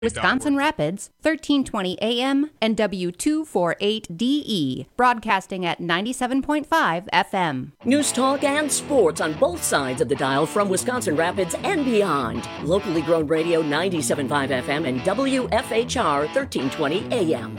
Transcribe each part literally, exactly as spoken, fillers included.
Wisconsin Rapids, thirteen twenty A M and W two forty-eight D E, broadcasting at ninety-seven point five F M. News talk and sports on both sides of the dial from Wisconsin Rapids and beyond. Locally grown radio ninety-seven point five F M and W F H R thirteen twenty A M.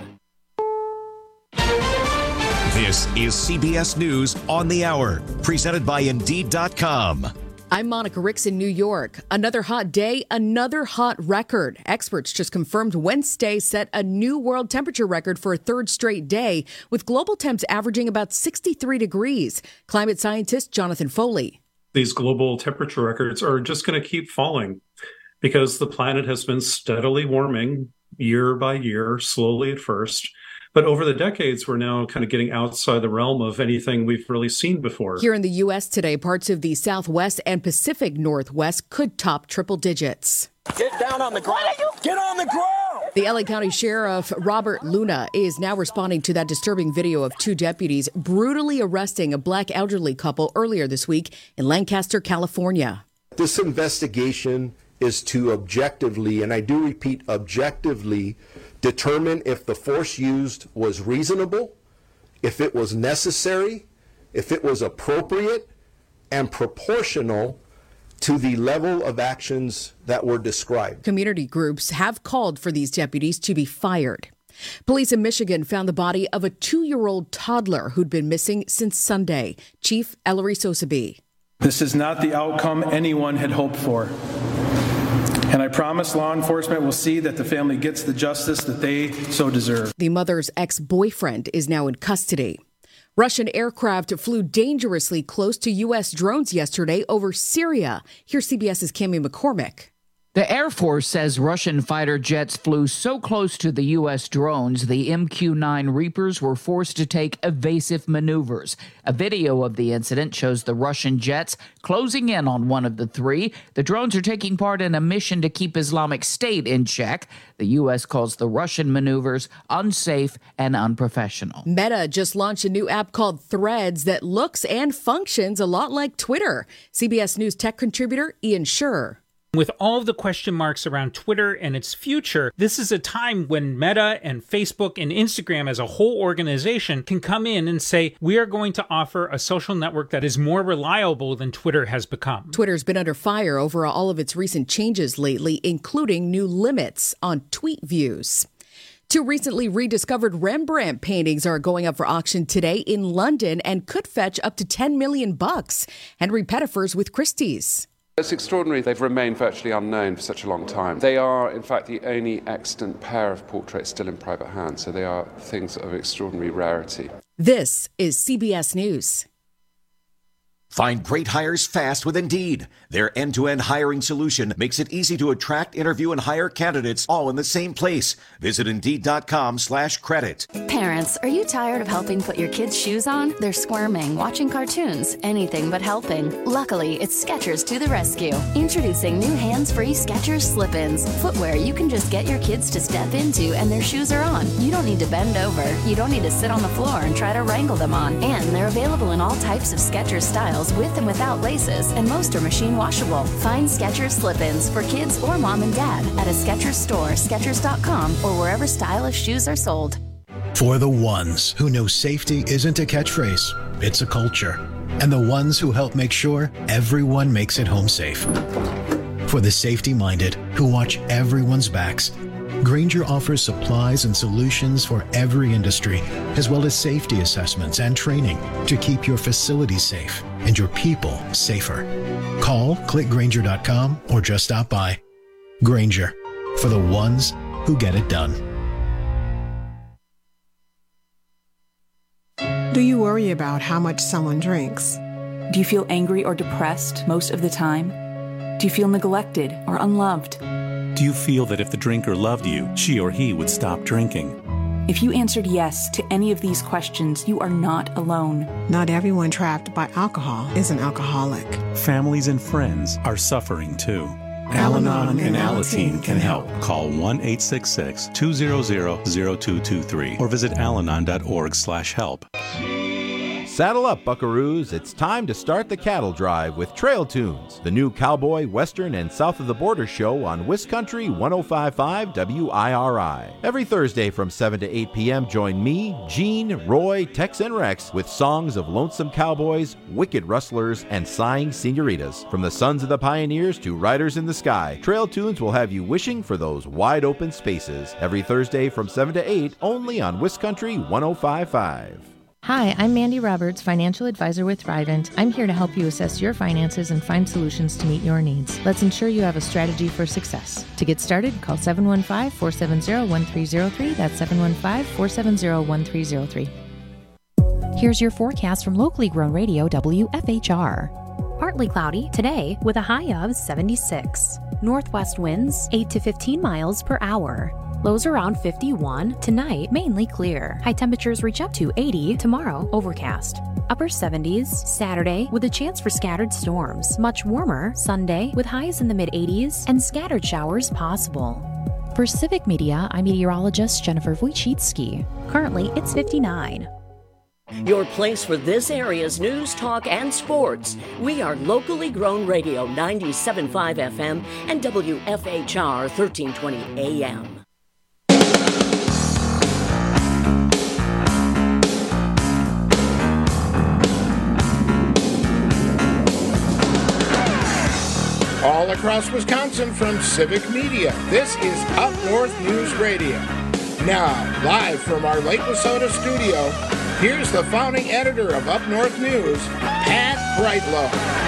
This is C B S News on the Hour, presented by Indeed dot com. I'm Monica Ricks in New York. Another hot day, another hot record. Experts just confirmed Wednesday set a new world temperature record for a third straight day, with global temps averaging about sixty-three degrees. Climate scientist Jonathan Foley. These global temperature records are just going to keep falling because the planet has been steadily warming year by year, slowly at first. But over the decades, we're now kind of getting outside the realm of anything we've really seen before. Here in the U S today, parts of the Southwest and Pacific Northwest could top triple digits. Get down on the ground. Get on the ground. The L A County Sheriff Robert Luna is now responding to that disturbing video of two deputies brutally arresting a black elderly couple earlier this week in Lancaster, California. This investigation is to objectively, and I do repeat, objectively, determine if the force used was reasonable, if it was necessary, if it was appropriate and proportional to the level of actions that were described. Community groups have called for these deputies to be fired. Police in Michigan found the body of a two-year-old toddler who'd been missing since Sunday. Chief Ellery Sosabe. This is not the outcome anyone had hoped for. And I promise law enforcement will see that the family gets the justice that they so deserve. The mother's ex-boyfriend is now in custody. Russian aircraft flew dangerously close to U S drones yesterday over Syria. Here's CBS's Cami McCormick. The Air Force says Russian fighter jets flew so close to the U S drones, the M Q nine Reapers were forced to take evasive maneuvers. A video of the incident shows the Russian jets closing in on one of the three. The drones are taking part in a mission to keep Islamic State in check. The U S calls the Russian maneuvers unsafe and unprofessional. Meta just launched a new app called Threads that looks and functions a lot like Twitter. C B S News tech contributor Ian Scherr. With all of the question marks around Twitter and its future, this is a time when Meta and Facebook and Instagram as a whole organization can come in and say, we are going to offer a social network that is more reliable than Twitter has become. Twitter's been under fire over all of its recent changes lately, including new limits on tweet views. Two recently rediscovered Rembrandt paintings are going up for auction today in London and could fetch up to ten million bucks. Henry Pettifers with Christie's. It's extraordinary they've remained virtually unknown for such a long time. They are, in fact, the only extant pair of portraits still in private hands, so they are things of extraordinary rarity. This is C B S News. Find great hires fast with Indeed. Their end-to-end hiring solution makes it easy to attract, interview, and hire candidates all in the same place. Visit Indeed.com slash credit. Parents, are you tired of helping put your kids' shoes on? They're squirming, watching cartoons, anything but helping. Luckily, it's Skechers to the rescue. Introducing new hands-free Skechers slip-ins. Footwear you can just get your kids to step into and their shoes are on. You don't need to bend over. You don't need to sit on the floor and try to wrangle them on. And they're available in all types of Skechers styles with and without laces, and most are machine washable. Find Skechers slip-ins for kids or mom and dad at a Skechers store, Skechers dot com, or wherever stylish shoes are sold. For the ones who know safety isn't a catchphrase, it's a culture. And the ones who help make sure everyone makes it home safe. For the safety-minded who watch everyone's backs, Grainger offers supplies and solutions for every industry, as well as safety assessments and training to keep your facilities safe and your people safer. Call, click Grainger dot com, or just stop by. Grainger, for the ones who get it done. Do you worry about how much someone drinks? Do you feel angry or depressed most of the time? Do you feel neglected or unloved? Do you feel that if the drinker loved you, she or he would stop drinking? If you answered yes to any of these questions, you are not alone. Not everyone trapped by alcohol is an alcoholic. Families and friends are suffering too. Al-Anon and Alateen can help. Call one eight six six, two zero zero, zero two two three or visit alanon dot org slash help. Saddle up, buckaroos. It's time to start the cattle drive with Trail Tunes, the new cowboy, western, and south of the border show on Wiscountry one oh five point five W I R I. Every Thursday from seven to eight p.m., join me, Gene, Roy, Tex, and Rex with songs of lonesome cowboys, wicked rustlers, and sighing senoritas. From the sons of the pioneers to riders in the sky, Trail Tunes will have you wishing for those wide open spaces. Every Thursday from seven to eight, only on Wiscountry one oh five point five. Hi, I'm Mandy Roberts, financial advisor with Thrivent. I'm here to help you assess your finances and find solutions to meet your needs. Let's ensure you have a strategy for success. To get started, call seven one five, four seven zero, one three zero three. That's seven one five, four seven zero, one three zero three. Here's your forecast from locally grown radio W F H R. Partly cloudy today with a high of seventy-six. Northwest winds eight to fifteen miles per hour. Lows around fifty-one. Tonight, mainly clear. High temperatures reach up to eighty. Tomorrow, overcast. Upper seventies. Saturday, with a chance for scattered storms. Much warmer. Sunday, with highs in the mid-eighties and scattered showers possible. For Civic Media, I'm meteorologist Jennifer Wojcicki. Currently, it's fifty-nine. Your place for this area's news, talk, and sports. We are locally grown radio ninety-seven point five F M and W F H R thirteen twenty A M. All across Wisconsin from Civic Media, this is Up North News Radio. Now, live from our Lake Wissota studio, here's the founding editor of Up North News, Pat Brightlow.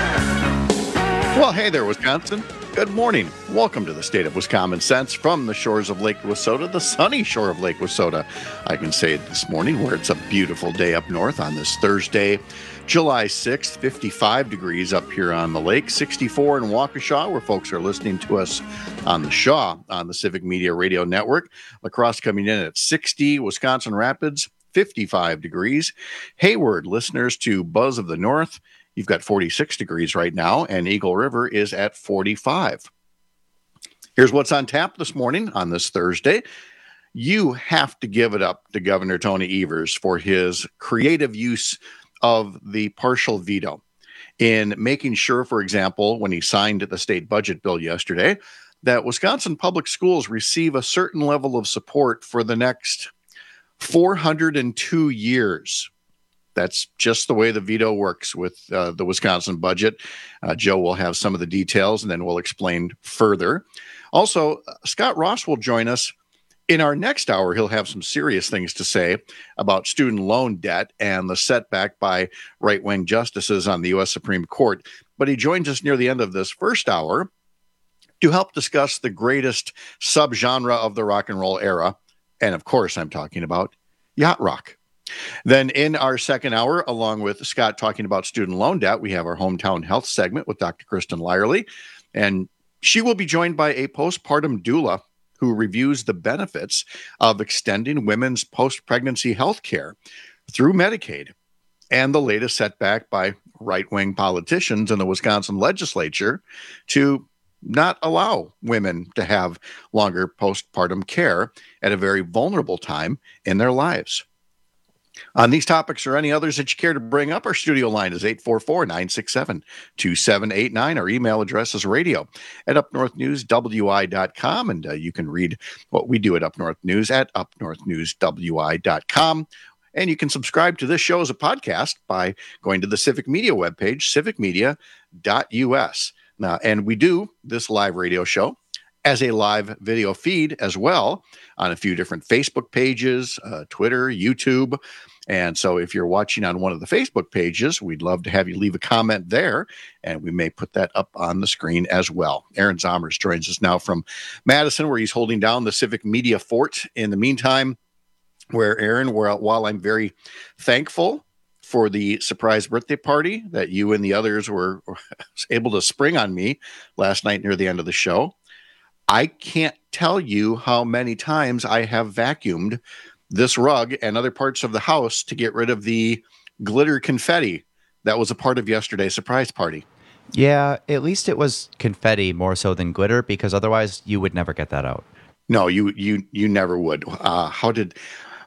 Well, hey there, Wisconsin. Good morning. Welcome to the state of Wisconsin Sense from the shores of Lake Wissota, the sunny shore of Lake Wissota. I can say it this morning where it's a beautiful day up north on this Thursday, July sixth, fifty-five degrees up here on the lake, sixty-four in Waukesha, where folks are listening to us on the Shaw on the Civic Media Radio Network. La Crosse coming in at sixty, Wisconsin Rapids, fifty-five degrees. Hayward, listeners to Buzz of the North, you've got forty-six degrees right now, and Eagle River is at forty-five. Here's what's on tap this morning on this Thursday. You have to give it up to Governor Tony Evers for his creative use of the partial veto in making sure, for example, when he signed the state budget bill yesterday, that Wisconsin public schools receive a certain level of support for the next four hundred two years. That's just the way the veto works with uh, the Wisconsin budget. Uh, Joe will have some of the details, and then we'll explain further. Also, uh, Scott Ross will join us. In our next hour, he'll have some serious things to say about student loan debt and the setback by right-wing justices on the U S Supreme Court. But he joins us near the end of this first hour to help discuss the greatest subgenre of the rock and roll era. And of course, I'm talking about yacht rock. Then in our second hour, along with Scott talking about student loan debt, we have our hometown health segment with Doctor Kristen Lyerly. And she will be joined by a postpartum doula who reviews the benefits of extending women's post-pregnancy health care through Medicaid and the latest setback by right-wing politicians in the Wisconsin legislature to not allow women to have longer postpartum care at a very vulnerable time in their lives. On these topics or any others that you care to bring up, our studio line is eight four four, nine six seven, two seven eight nine. Our email address is radio at up north news w i dot com, and uh, you can read what we do at Up North News at up north news w i dot com. And you can subscribe to this show as a podcast by going to the Civic Media webpage, civic media dot u s. Now, and we do this live radio show as a live video feed as well on a few different Facebook pages, uh, Twitter, YouTube. And so if you're watching on one of the Facebook pages, we'd love to have you leave a comment there, and we may put that up on the screen as well. Aaron Zomers joins us now from Madison, where he's holding down the Civic Media Fort. In the meantime, where Aaron, where, while I'm very thankful for the surprise birthday party that you and the others were, were able to spring on me last night near the end of the show, I can't tell you how many times I have vacuumed this rug and other parts of the house to get rid of the glitter confetti that was a part of yesterday's surprise party. Yeah, at least it was confetti more so than glitter, because otherwise you would never get that out. No, you you you never would. Uh, how did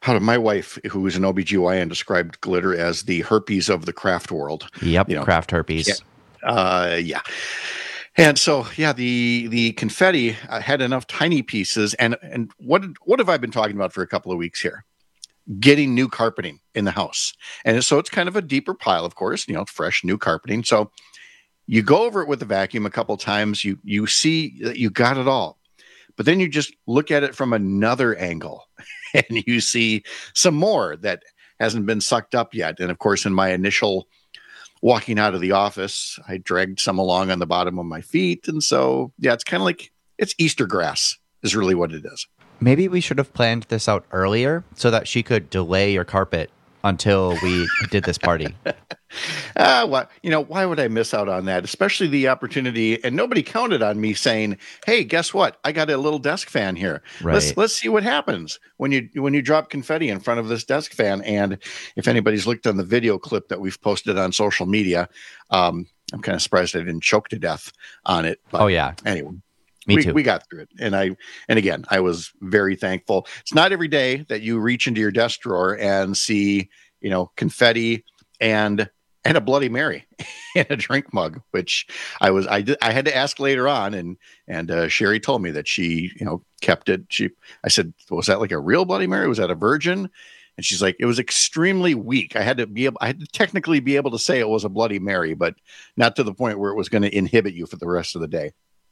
how did my wife, who is an O B G Y N, described glitter as the herpes of the craft world. Yep, you know, craft herpes. Yeah. Uh, yeah. And so, yeah, the the confetti uh, had enough tiny pieces. And and what what have I been talking about for a couple of weeks here? Getting new carpeting in the house. And so it's kind of a deeper pile, of course, you know, fresh new carpeting. So you go over it with the vacuum a couple times. You you see that you got it all. But then you just look at it from another angle and you see some more that hasn't been sucked up yet. And of course, in my initial walking out of the office, I dragged some along on the bottom of my feet. And so, yeah, it's kind of like it's Easter grass is really what it is. Maybe we should have planned this out earlier so that she could delay your carpet until we did this party. Ah, uh, well, you know, why would I miss out on that? Especially the opportunity, and nobody counted on me saying, "Hey, guess what? I got a little desk fan here. Right. Let's let's see what happens when you when you drop confetti in front of this desk fan." And if anybody's looked on the video clip that we've posted on social media, um, I'm kind of surprised I didn't choke to death on it. But oh yeah, anyway. Me we, too. We got through it. And I, and again, I was very thankful. It's not every day that you reach into your desk drawer and see, you know, confetti and, and a Bloody Mary in a drink mug, which I was, I did, I had to ask later on. And, and uh, Sherry told me that she, you know, kept it. She, I said, was that like a real Bloody Mary? Was that a virgin? And she's like, it was extremely weak. I had to be able, I had to technically be able to say it was a Bloody Mary, but not to the point where it was going to inhibit you for the rest of the day.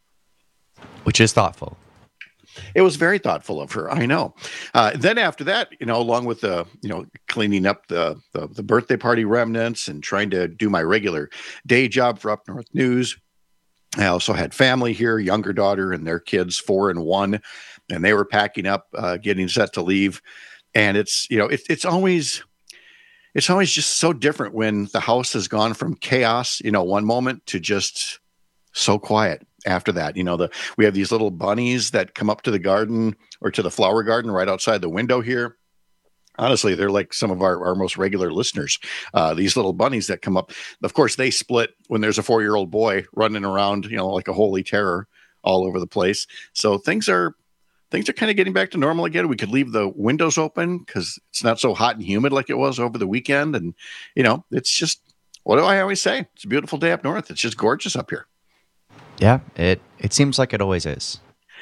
Which is thoughtful. It was very thoughtful of her. I know. Uh, then after that, you know, along with the, you know, cleaning up the, the the birthday party remnants and trying to do my regular day job for Up North News, I also had family here, younger daughter and their kids, four and one, and they were packing up, uh, getting set to leave. And it's, you know, it, it's always, it's always just so different when the house has gone from chaos, you know, one moment to just so quiet. After that, you know, the we have these little bunnies that come up to the garden or to the flower garden right outside the window here. Honestly, they're like some of our, our most regular listeners. Uh, these little bunnies that come up. Of course, they split when there's a four-year-old boy running around, you know, like a holy terror all over the place. So things are things are kind of getting back to normal again. We could leave the windows open because it's not so hot and humid like it was over the weekend. And, you know, it's just, what do I always say? It's a beautiful day up north. It's just gorgeous up here. Yeah, it it seems like it always is.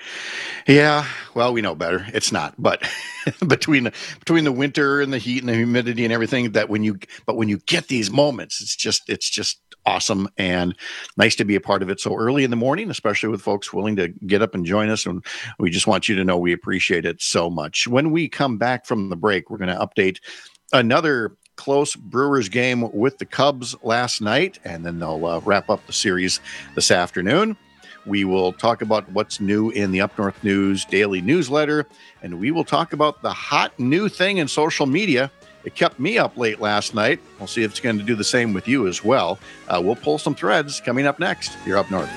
Yeah, well, we know better. It's not, but between the, between the winter and the heat and the humidity and everything, that when you but when you get these moments, it's just it's just awesome and nice to be a part of it so early in the morning, especially with folks willing to get up and join us. And we just want you to know we appreciate it so much. When we come back from the break, we're going to update another close Brewers game with the Cubs last night, and then they'll uh, wrap up the series this afternoon. We will talk about what's new in the Up North News daily newsletter, and we will talk about the hot new thing in social media. It kept me up late last night. We'll see if it's going to do the same with you as well. Uh, we'll pull some threads coming up next. You're Up North.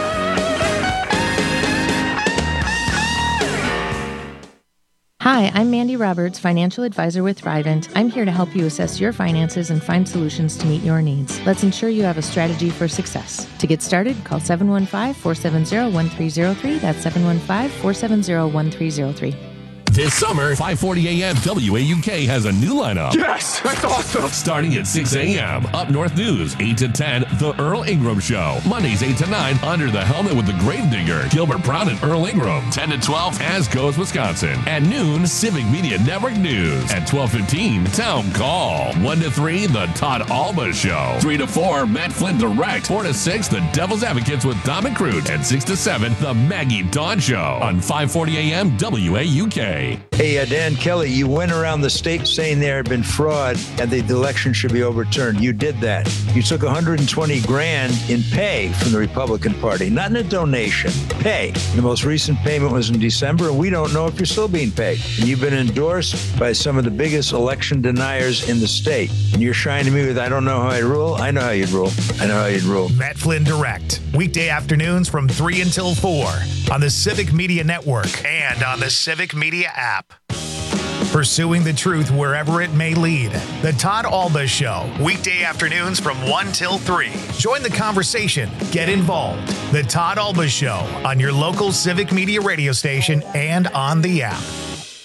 Hi, I'm Mandy Roberts, financial advisor with Thrivent. I'm here to help you assess your finances and find solutions to meet your needs. Let's ensure you have a strategy for success. To get started, call seven one five, four seven zero, one three zero three. That's seven one five, four seven zero, one three zero three. This summer, five forty a.m. W A U K has a new lineup. Yes, that's awesome. Starting at six a.m. Up North News, eight to ten, The Earl Ingram Show. Mondays, eight to nine, Under the Helmet with the Gravedigger, Gilbert Brown and Earl Ingram. ten to twelve, As Goes Wisconsin. At noon, Civic Media Network News. At twelve fifteen, Town Call. one to three, The Todd Alba Show. three to four, Matt Flynn Direct. four to six, The Devil's Advocates with Dom and Crute. And six to seven, The Maggie Dawn Show. On five forty a.m. W A U K. Hey, uh, Dan Kelly, you went around the state saying there had been fraud and the election should be overturned. You did that. You took one hundred twenty grand in pay from the Republican Party, not in a donation, pay. The most recent payment was in December, and we don't know if you're still being paid. And you've been endorsed by some of the biggest election deniers in the state. And you're shining me with, I don't know how I'd rule. I know how you'd rule. I know how you'd rule. Matt Flynn Direct, weekday afternoons from three until four on the Civic Media Network and on the Civic Media app. Pursuing the truth wherever it may lead. The Todd Alba Show, weekday afternoons from one till three. Join the conversation. Get involved. The Todd Alba Show on your local Civic Media radio station and on the app.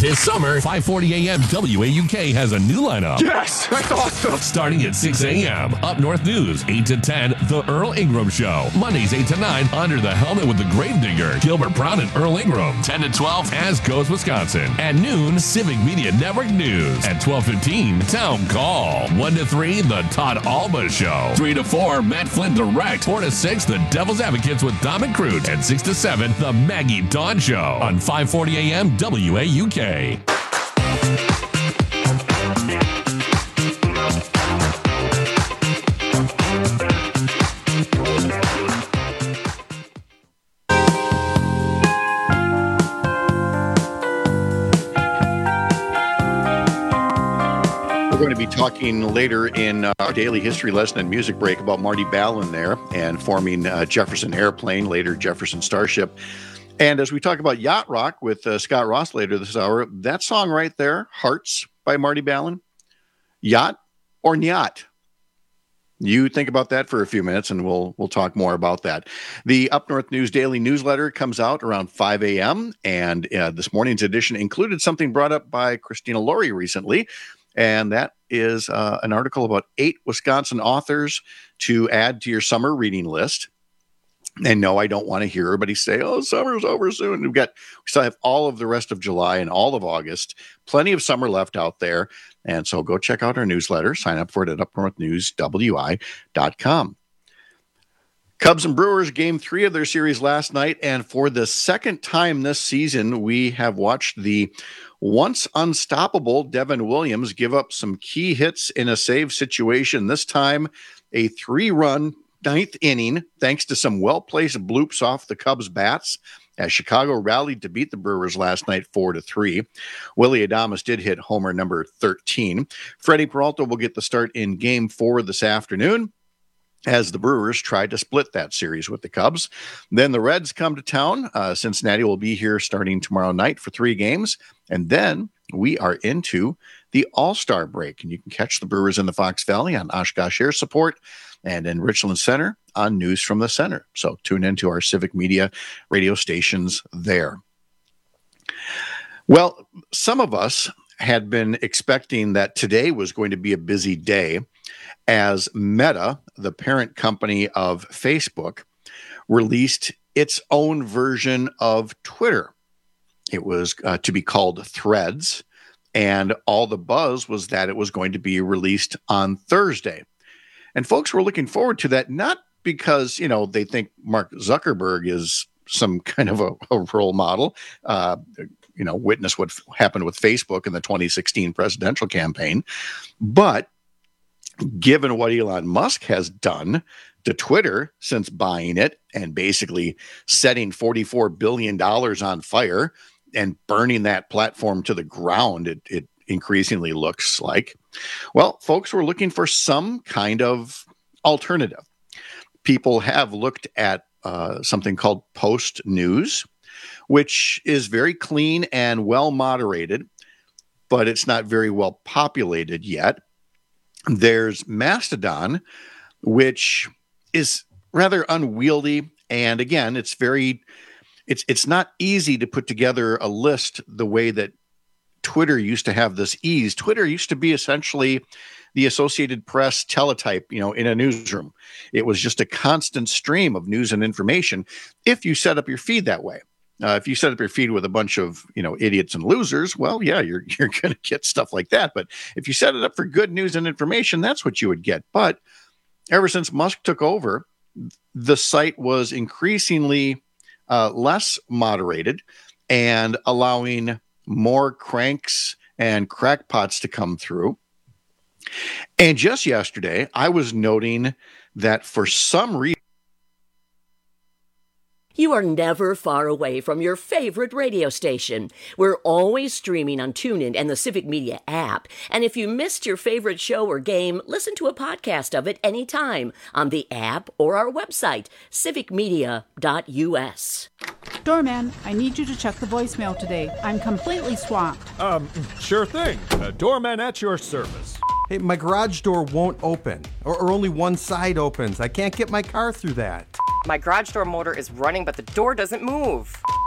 This summer, five forty a.m. W A U K has a new lineup. Yes, that's awesome. Starting at six a.m. Up North News, eight to ten, The Earl Ingram Show. Mondays, eight to nine, Under the Helmet with the Gravedigger, Gilbert Brown and Earl Ingram. ten to twelve, As Goes Wisconsin. At noon, Civic Media Network News. At twelve fifteen, Town Call. one to three, The Todd Alba Show. three to four, Matt Flynn Direct. four to six, The Devil's Advocates with Dominic Crute. And six to seven, The Maggie Dawn Show. On five forty a.m. W A U K. We're going to be talking later in uh, our daily history lesson and music break about Marty Ballin there and forming uh, Jefferson Airplane, later Jefferson Starship. And as we talk about yacht rock with uh, Scott Ross later this hour, that song right there, Hearts by Marty Ballin, yacht or nyat? You think about that for a few minutes, and we'll we'll talk more about that. The Up North News Daily Newsletter comes out around five a.m., and uh, this morning's edition included something brought up by Christina Laurie recently, and that is uh, an article about eight Wisconsin authors to add to your summer reading list. And no, I don't want to hear everybody say, oh, summer's over soon. We've got, we still have all of the rest of July and all of August, plenty of summer left out there. And so go check out our newsletter, sign up for it at up north news w i dot com. Cubs and Brewers game three of their series last night. And for the second time this season, we have watched the once unstoppable Devin Williams give up some key hits in a save situation. This time, a three-run ninth inning, thanks to some well-placed bloops off the Cubs' bats, as Chicago rallied to beat the Brewers last night four to three. Willie Adames did hit homer number thirteen. Freddie Peralta will get the start in game four this afternoon, as the Brewers tried to split that series with the Cubs. Then the Reds come to town. Uh, Cincinnati will be here starting tomorrow night for three games. And then we are into the All-Star break. And you can catch the Brewers in the Fox Valley on Oshkosh Air Support and in Richland Center on News from the Center. So tune into our Civic Media radio stations there. Well, some of us had been expecting that today was going to be a busy day, as Meta, the parent company of Facebook, released its own version of Twitter. It was uh, to be called Threads, and all the buzz was that it was going to be released on Thursday. And folks were looking forward to that, not because, you know, they think Mark Zuckerberg is some kind of a, a role model. Uh, you know, witness what f- happened with Facebook in the twenty sixteen presidential campaign. But given what Elon Musk has done to Twitter since buying it and basically setting forty-four billion dollars on fire and burning that platform to the ground, it, it increasingly looks like, well, folks were looking for some kind of alternative. People have looked at uh, something called Post News, which is very clean and well moderated, but it's not very well populated yet. There's Mastodon, which is rather unwieldy. And again, it's very, it's it's not easy to put together a list the way that Twitter used to have this ease. Twitter used to be essentially the Associated Press teletype, you know, in a newsroom. It was just a constant stream of news and information if you set up your feed that way. Uh, if you set up your feed with a bunch of, you know, idiots and losers, well, yeah, you're you're going to get stuff like that. But if you set it up for good news and information, that's what you would get. But ever since Musk took over, the site was increasingly uh, less moderated and allowing more cranks and crackpots to come through. And just yesterday, I was noting that for some reason, You are never far away from your favorite radio station. We're always streaming on TuneIn and the Civic Media app. And if you missed your favorite show or game, listen to a podcast of it anytime on the app or our website, civic media dot u s. Doorman, I need you to check the voicemail today. I'm completely swamped. Um, sure thing. Uh, doorman at your service. Hey, my garage door won't open, or, or only one side opens. I can't get my car through that. My garage door motor is running, but the door doesn't move.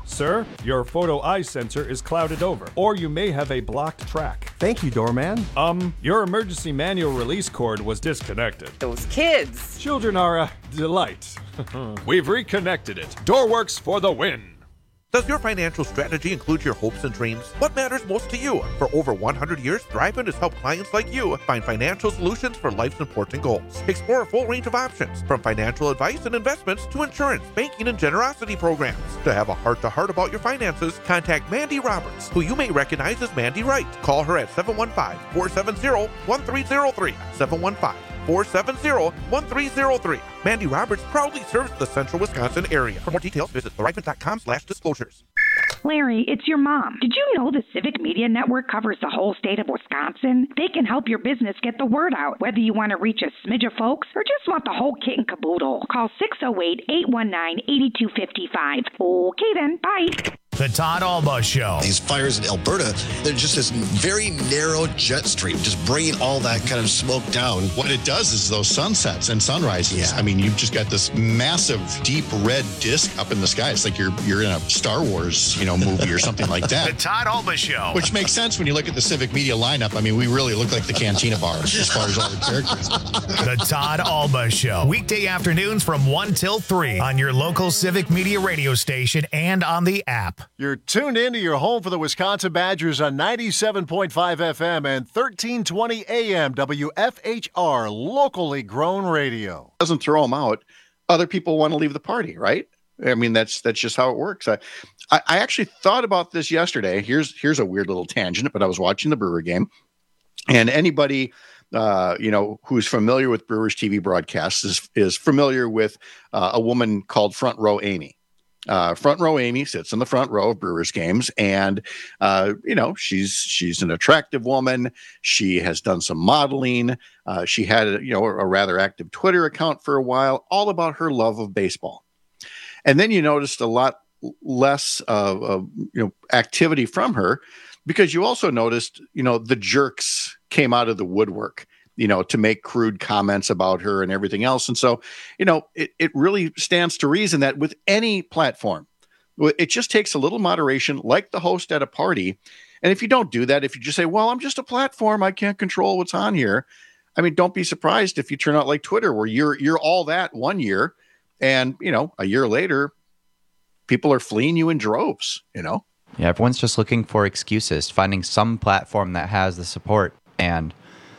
Sir, your photo eye sensor is clouded over, or you may have a blocked track. Thank you, doorman. Um, your emergency manual release cord was disconnected. Those kids. Children are a delight. We've reconnected it. Doorworks for the win. Does your financial strategy include your hopes and dreams? What matters most to you? For over one hundred years, Thrivent has helped clients like you find financial solutions for life's important goals. Explore a full range of options, from financial advice and investments to insurance, banking, and generosity programs. To have a heart-to-heart about your finances, contact Mandy Roberts, who you may recognize as Mandy Wright. Call her at seven one five, four seven zero, one three zero three, seven one five, four seven zero, one three zero three. Mandy Roberts proudly serves the central Wisconsin area. For more details, visit thrivent.com slash disclosures. Larry, it's your mom. Did you know the Civic Media Network covers the whole state of Wisconsin? They can help your business get the word out, whether you want to reach a smidge of folks or just want the whole kit and caboodle. Call six oh eight, eight one nine, eight two five five. Okay then, bye. The Todd Alba Show. These fires in Alberta, they're just this very narrow jet stream, just bringing all that kind of smoke down. What it does is those sunsets and sunrises. Yeah. I mean, you've just got this massive, deep red disc up in the sky. It's like you're you're in a Star Wars, you know, movie or something like that. The Todd Alba Show. Which makes sense when you look at the Civic Media lineup. I mean, we really look like the Cantina Bar as far as all the characters. The Todd Alba Show. Weekday afternoons from one till three on your local Civic Media radio station and on the app. You're tuned into your home for the Wisconsin Badgers on ninety-seven point five F M and thirteen twenty A M W F H R, locally grown radio. Doesn't throw them out. Other people want to leave the party, right? I mean, that's that's just how it works. I, I, I actually thought about this yesterday. Here's here's a weird little tangent, but I was watching the Brewer game, and anybody uh, you know who's familiar with Brewers T V broadcasts is is familiar with uh, a woman called Front Row Amy. Uh, front row Amy sits in the front row of Brewers games, and uh, you know she's she's an attractive woman. She has done some modeling. Uh, she had a, you know a rather active Twitter account for a while, all about her love of baseball. And then you noticed a lot less of, of you know activity from her, because you also noticed you know the jerks came out of the woodwork, you know, to make crude comments about her and everything else. And so, you know, it, it really stands to reason that with any platform, it just takes a little moderation, like the host at a party. And if you don't do that, if you just say, well, I'm just a platform, I can't control what's on here. I mean, don't be surprised if you turn out like Twitter, where you're, you're all that one year. And, you know, a year later, people are fleeing you in droves, you know? Yeah, everyone's just looking for excuses, finding some platform that has the support. And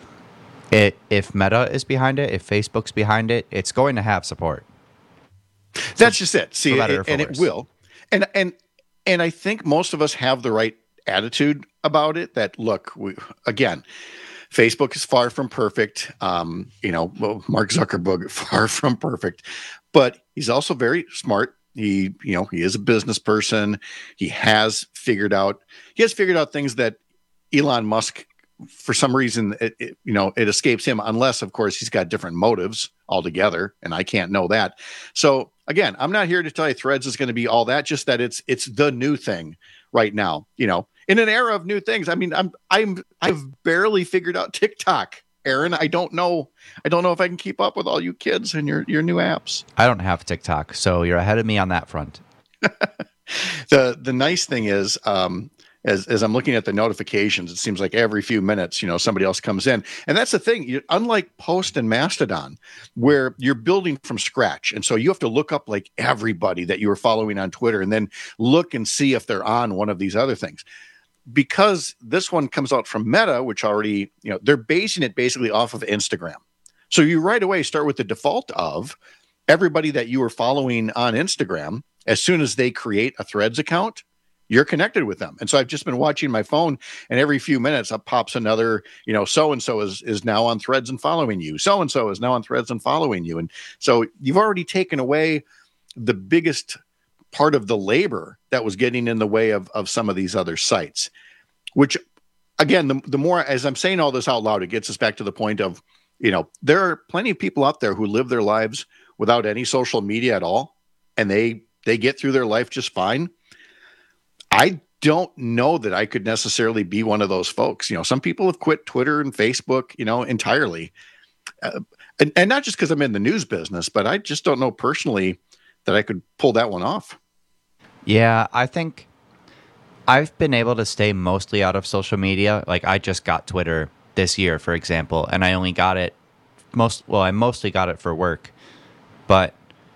It, if Meta is behind it, if Facebook's behind it, it's going to have support. That's so, just it. See, it, and worse. It will. And and and I think most of us have the right attitude about it. That look, we, again, Facebook is far from perfect. Um, you know, well, Mark Zuckerberg far from perfect, but he's also very smart. He, you know, he is a business person. He has figured out. He has figured out things that Elon Musk, for some reason, it, it, you know, it escapes him, unless, of course, he's got different motives altogether, and I can't know that. So again, I'm not here to tell you Threads is going to be all that, just that it's it's the new thing right now. You know, in an era of new things. I mean, I'm I'm I've barely figured out TikTok, Aaron. I don't know. I don't know if I can keep up with all you kids and your your new apps. I don't have TikTok, so you're ahead of me on that front. the The nice thing is, um, As, as I'm looking at the notifications, it seems like every few minutes, you know, somebody else comes in. And that's the thing. You, unlike Post and Mastodon, where you're building from scratch. And so you have to look up like everybody that you were following on Twitter and then look and see if they're on one of these other things. Because this one comes out from Meta, which already, you know, they're basing it basically off of Instagram. So you right away start with the default of everybody that you were following on Instagram. As soon as they create a Threads account, you're connected with them. And so I've just been watching my phone, and every few minutes up pops another, you know, so-and-so is, is now on Threads and following you. So-and-so is now on Threads and following you. And so you've already taken away the biggest part of the labor that was getting in the way of, of some of these other sites, which again, the, the more, as I'm saying all this out loud, it gets us back to the point of, you know, there are plenty of people out there who live their lives without any social media at all, and they, they get through their life just fine. I don't know that I could necessarily be one of those folks. You know, some people have quit Twitter and Facebook, you know, entirely. Uh, and, and not just because I'm in the news business, but I just don't know personally that I could pull that one off. Yeah, I think I've been able to stay mostly out of social media. Like, I just got Twitter this year, for example, and I only got it most, well, I mostly got it for work, but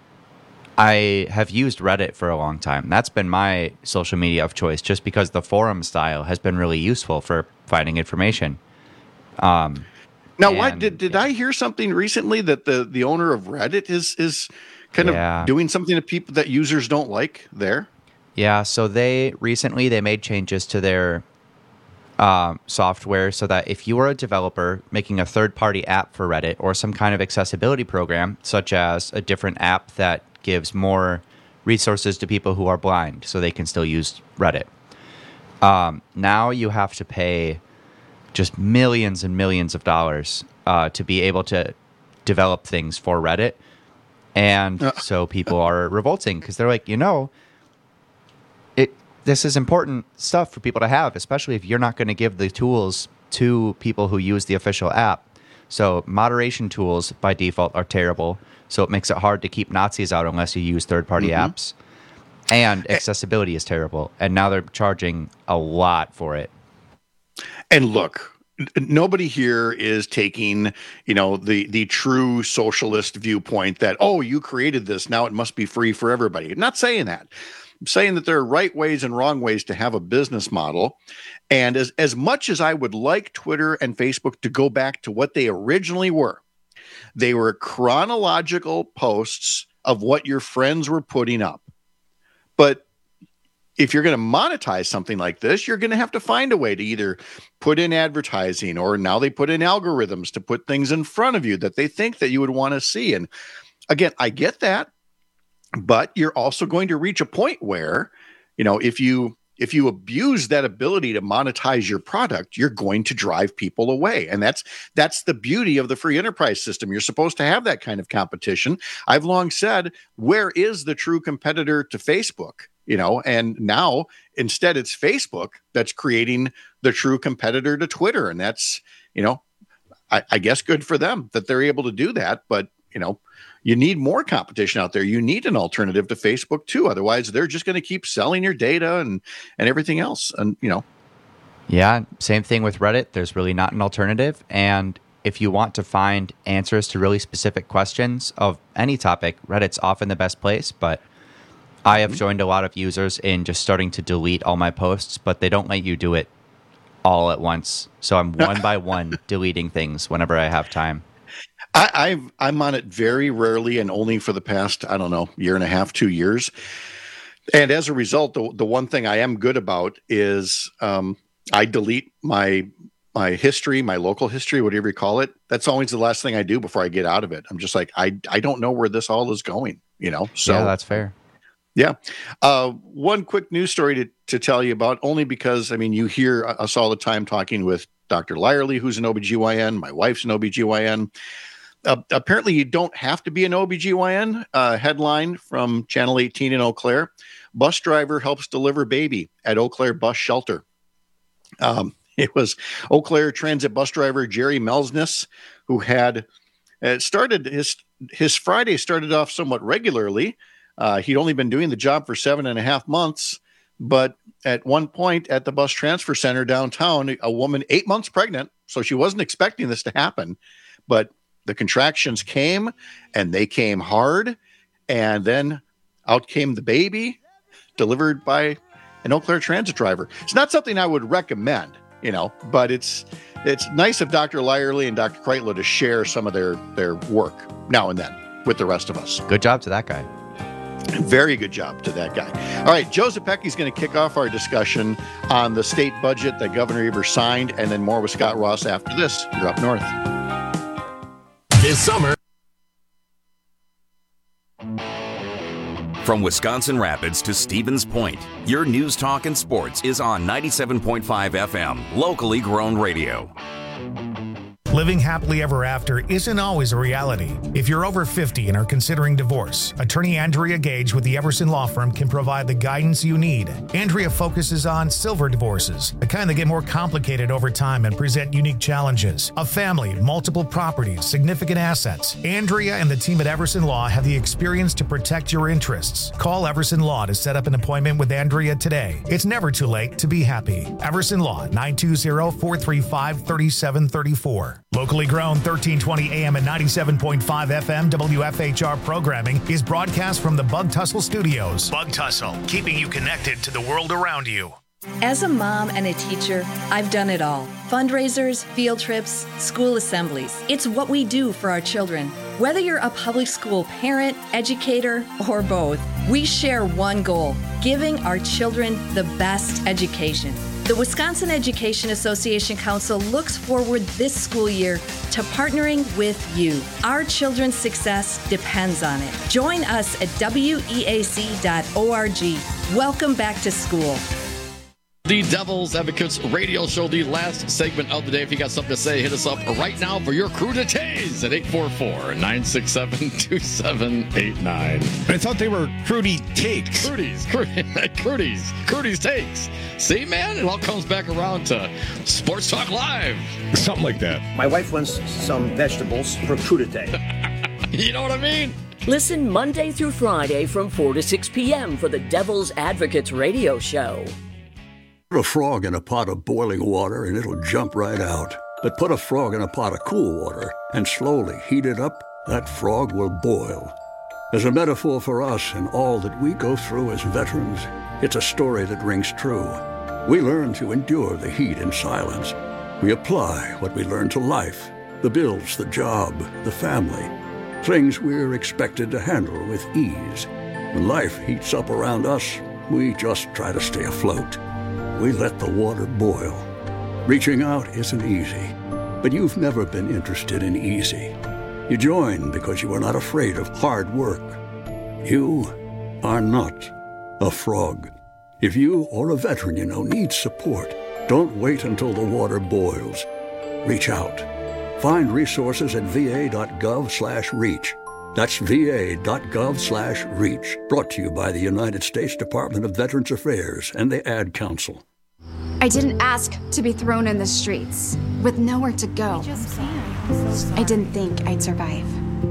I have used Reddit for a long time. That's been my social media of choice, just because the forum style has been really useful for finding information. Um, now, what did did I hear something recently that the, the owner of Reddit is is kind Yeah. of doing something to people that users don't like there? Yeah, so they recently they made changes to their um, software so that if you are a developer making a third-party app for Reddit or some kind of accessibility program, such as a different app that gives more resources to people who are blind so they can still use Reddit, um, now you have to pay just millions and millions of dollars uh, to be able to develop things for Reddit. And uh. so people are revolting because they're like, you know, it this is important stuff for people to have, especially if you're not going to give the tools to people who use the official app. So moderation tools by default are terrible. So it makes it hard to keep Nazis out unless you use third-party Mm-hmm. apps. And accessibility is terrible. And now they're charging a lot for it. And look, n- nobody here is taking, you know, the the true socialist viewpoint that, oh, you created this, now it must be free for everybody. I'm not saying that. I'm saying that there are right ways and wrong ways to have a business model. And as, as much as I would like Twitter and Facebook to go back to what they originally were, they were chronological posts of what your friends were putting up. But if you're going to monetize something like this, you're going to have to find a way to either put in advertising, or now they put in algorithms to put things in front of you that they think that you would want to see. And again, I get that, but you're also going to reach a point where, you know, if you if you abuse that ability to monetize your product, you're going to drive people away. And that's that's the beauty of the free enterprise system. You're supposed to have that kind of competition. I've long said, where is the true competitor to Facebook? You know, and now instead it's Facebook that's creating the true competitor to Twitter. And that's, you know, I, I guess good for them that they're able to do that. But, you know, you need more competition out there. You need an alternative to Facebook too. Otherwise, they're just going to keep selling your data and, and everything else. And, you know. Yeah, same thing with Reddit. There's really not an alternative. And if you want to find answers to really specific questions of any topic, Reddit's often the best place. But I have joined a lot of users in just starting to delete all my posts, but they don't let you do it all at once. So I'm one by one deleting things whenever I have time. I, I've, I'm on it very rarely and only for the past, I don't know, year and a half, two years. And as a result, the, the one thing I am good about is um, I delete my my history, my local history, whatever you call it. That's always the last thing I do before I get out of it. I'm just like, I, I don't know where this all is going, you know? So yeah, that's fair. Yeah. Uh, one quick news story to, to tell you about, only because, I mean, you hear us all the time talking with Doctor Lyerly, who's an O B G Y N. My wife's an O B G Y N. Uh, apparently, you don't have to be an O B G Y N. Uh, headline from Channel eighteen in Eau Claire. Bus driver helps deliver baby at Eau Claire bus shelter. Um, it was Eau Claire Transit bus driver Jerry Melsness, who had uh, started his, his Friday started off somewhat regularly. Uh, he'd only been doing the job for seven and a half months, but at one point at the bus transfer center downtown, a woman eight months pregnant, so she wasn't expecting this to happen, but the contractions came, and they came hard, and then out came the baby, delivered by an Eau Claire Transit driver. It's not something I would recommend, you know, but it's it's nice of Doctor Lyerly and Doctor Kreitler to share some of their, their work now and then with the rest of us. Good job to that guy. Very good job to that guy. All right, Joe Zepecki is going to kick off our discussion on the state budget that Governor Evers signed, and then more with Scott Ross after this. You're up north. This summer. From Wisconsin Rapids to Stevens Point, your news, talk, and sports is on ninety-seven point five F M, locally grown radio. Living happily ever after isn't always a reality. If you're over fifty and are considering divorce, attorney Andrea Gage with the Everson Law Firm can provide the guidance you need. Andrea focuses on silver divorces, the kind that get more complicated over time and present unique challenges. A family, multiple properties, significant assets. Andrea and the team at Everson Law have the experience to protect your interests. Call Everson Law to set up an appointment with Andrea today. It's never too late to be happy. Everson Law, nine two zero, four three five, three seven three four. Locally grown, thirteen twenty A M and ninety-seven point five F M W F H R programming is broadcast from the Bug Tussle Studios. Bug Tussle, keeping you connected to the world around you. As a mom and a teacher, I've done it all. Fundraisers, field trips, school assemblies. It's what we do for our children. Whether you're a public school parent, educator, or both, we share one goal: giving our children the best education. The Wisconsin Education Association Council looks forward this school year to partnering with you. Our children's success depends on it. Join us at W E A C dot org. Welcome back to school. The Devil's Advocates radio show, the last segment of the day. If you got something to say, hit us up right now for your crudités at eight four four, nine six seven, two seven eight nine. I thought they were Crudy Takes. Crudies, Crudies, Crudies Takes. See, man, it all comes back around to Sports Talk Live. Something like that. My wife wants some vegetables for crudité. You know what I mean? Listen Monday through Friday from four to six p.m. for the Devil's Advocates radio show. Put a frog in a pot of boiling water and it'll jump right out. But put a frog in a pot of cool water and slowly heat it up, that frog will boil. As a metaphor for us and all that we go through as veterans, it's a story that rings true. We learn to endure the heat in silence. We apply what we learn to life, the bills, the job, the family, things we're expected to handle with ease. When life heats up around us, we just try to stay afloat. We let the water boil. Reaching out isn't easy, but you've never been interested in easy. You join because you are not afraid of hard work. You are not a frog. If you or a veteran you know needs support, don't wait until the water boils. Reach out. Find resources at va.gov slash reach. That's va.gov slash reach. Brought to you by the United States Department of Veterans Affairs and the Ad Council. I didn't ask to be thrown in the streets with nowhere to go. I didn't think I'd survive.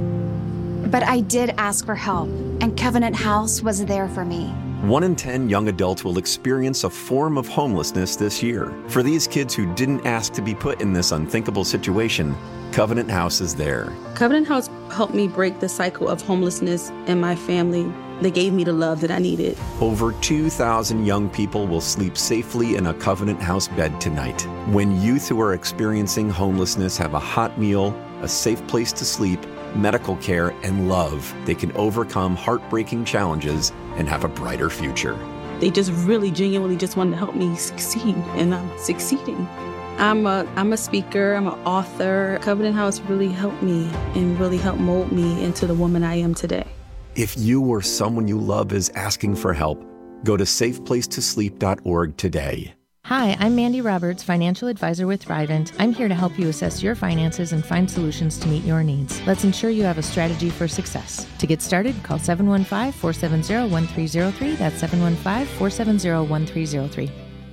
But I did ask for help, and Covenant House was there for me. One in ten young adults will experience a form of homelessness this year. For these kids who didn't ask to be put in this unthinkable situation, Covenant House is there. Covenant House helped me break the cycle of homelessness in my family. They gave me the love that I needed. Over two thousand young people will sleep safely in a Covenant House bed tonight. When youth who are experiencing homelessness have a hot meal, a safe place to sleep, medical care, and love, they can overcome heartbreaking challenges and have a brighter future. They just really genuinely just wanted to help me succeed, and I'm succeeding. I'm a, I'm a speaker, I'm an author. Covenant House really helped me and really helped mold me into the woman I am today. If you or someone you love is asking for help, go to safe place to sleep dot org today. Hi, I'm Mandy Roberts, financial advisor with Thrivent. I'm here to help you assess your finances and find solutions to meet your needs. Let's ensure you have a strategy for success. To get started, call seven one five, four seven zero, one three zero three. That's seven one five, four seven zero, one three zero three.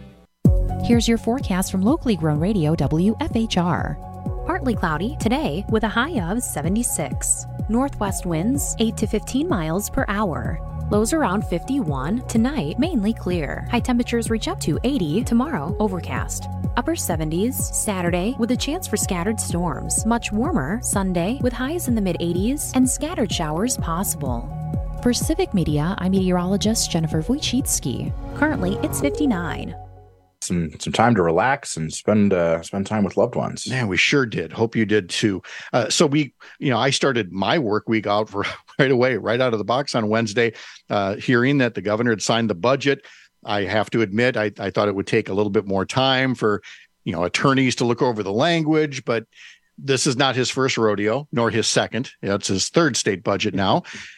Here's your forecast from locally grown radio W F H R. Partly cloudy today with a high of seventy-six. Northwest winds eight to fifteen miles per hour. Lows around fifty-one. Tonight, mainly clear. High temperatures reach up to eighty. Tomorrow, overcast. Upper seventies. Saturday, with a chance for scattered storms. Much warmer Sunday, with highs in the mid-eighties and scattered showers possible. For Civic Media, I'm meteorologist Jennifer Wojcicki. Currently, it's fifty-nine. Some some time to relax and spend uh, spend time with loved ones. Yeah, we sure did. Hope you did too. Uh, so we, you know, I started my work week out for right away, right out of the box on Wednesday, uh, hearing that the governor had signed the budget. I have to admit, I, I thought it would take a little bit more time for, you know, attorneys to look over the language, but this is not his first rodeo, nor his second. It's his third state budget now.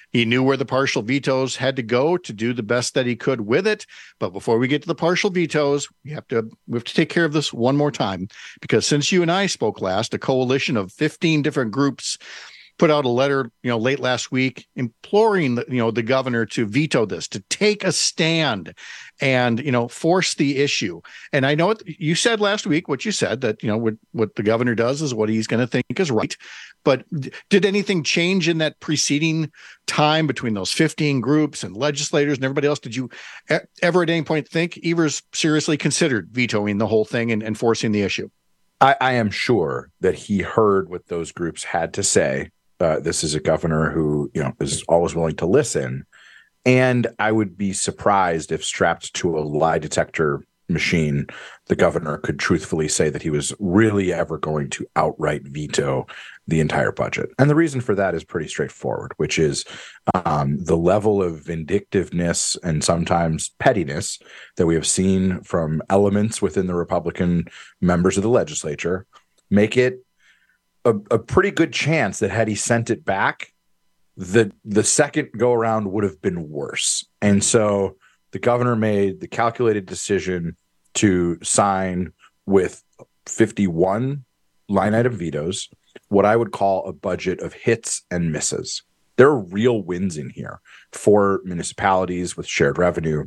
He knew where the partial vetoes had to go to do the best that he could with it. But before we get to the partial vetoes, we have to we have to take care of this one more time, because since you and I spoke last, a coalition of fifteen different groups put out a letter, you know, late last week imploring the, you know, the governor to veto this, to take a stand and, you know, force the issue. And I know it, you said last week what you said, that, you know, what, what the governor does is what he's going to think is right. But d- did anything change in that preceding time between those fifteen groups and legislators and everybody else? Did you e- ever at any point think Evers seriously considered vetoing the whole thing and, and forcing the issue? I, I am sure that he heard what those groups had to say. Uh, this is a governor who, you know, is always willing to listen. And I would be surprised if, strapped to a lie detector machine, the governor could truthfully say that he was really ever going to outright veto the entire budget. And the reason for that is pretty straightforward, which is um, the level of vindictiveness and sometimes pettiness that we have seen from elements within the Republican members of the legislature make it A, a pretty good chance that had he sent it back, the the second go around would have been worse. And so the governor made the calculated decision to sign with fifty-one line item vetoes, what I would call a budget of hits and misses. There are real wins in here for municipalities with shared revenue,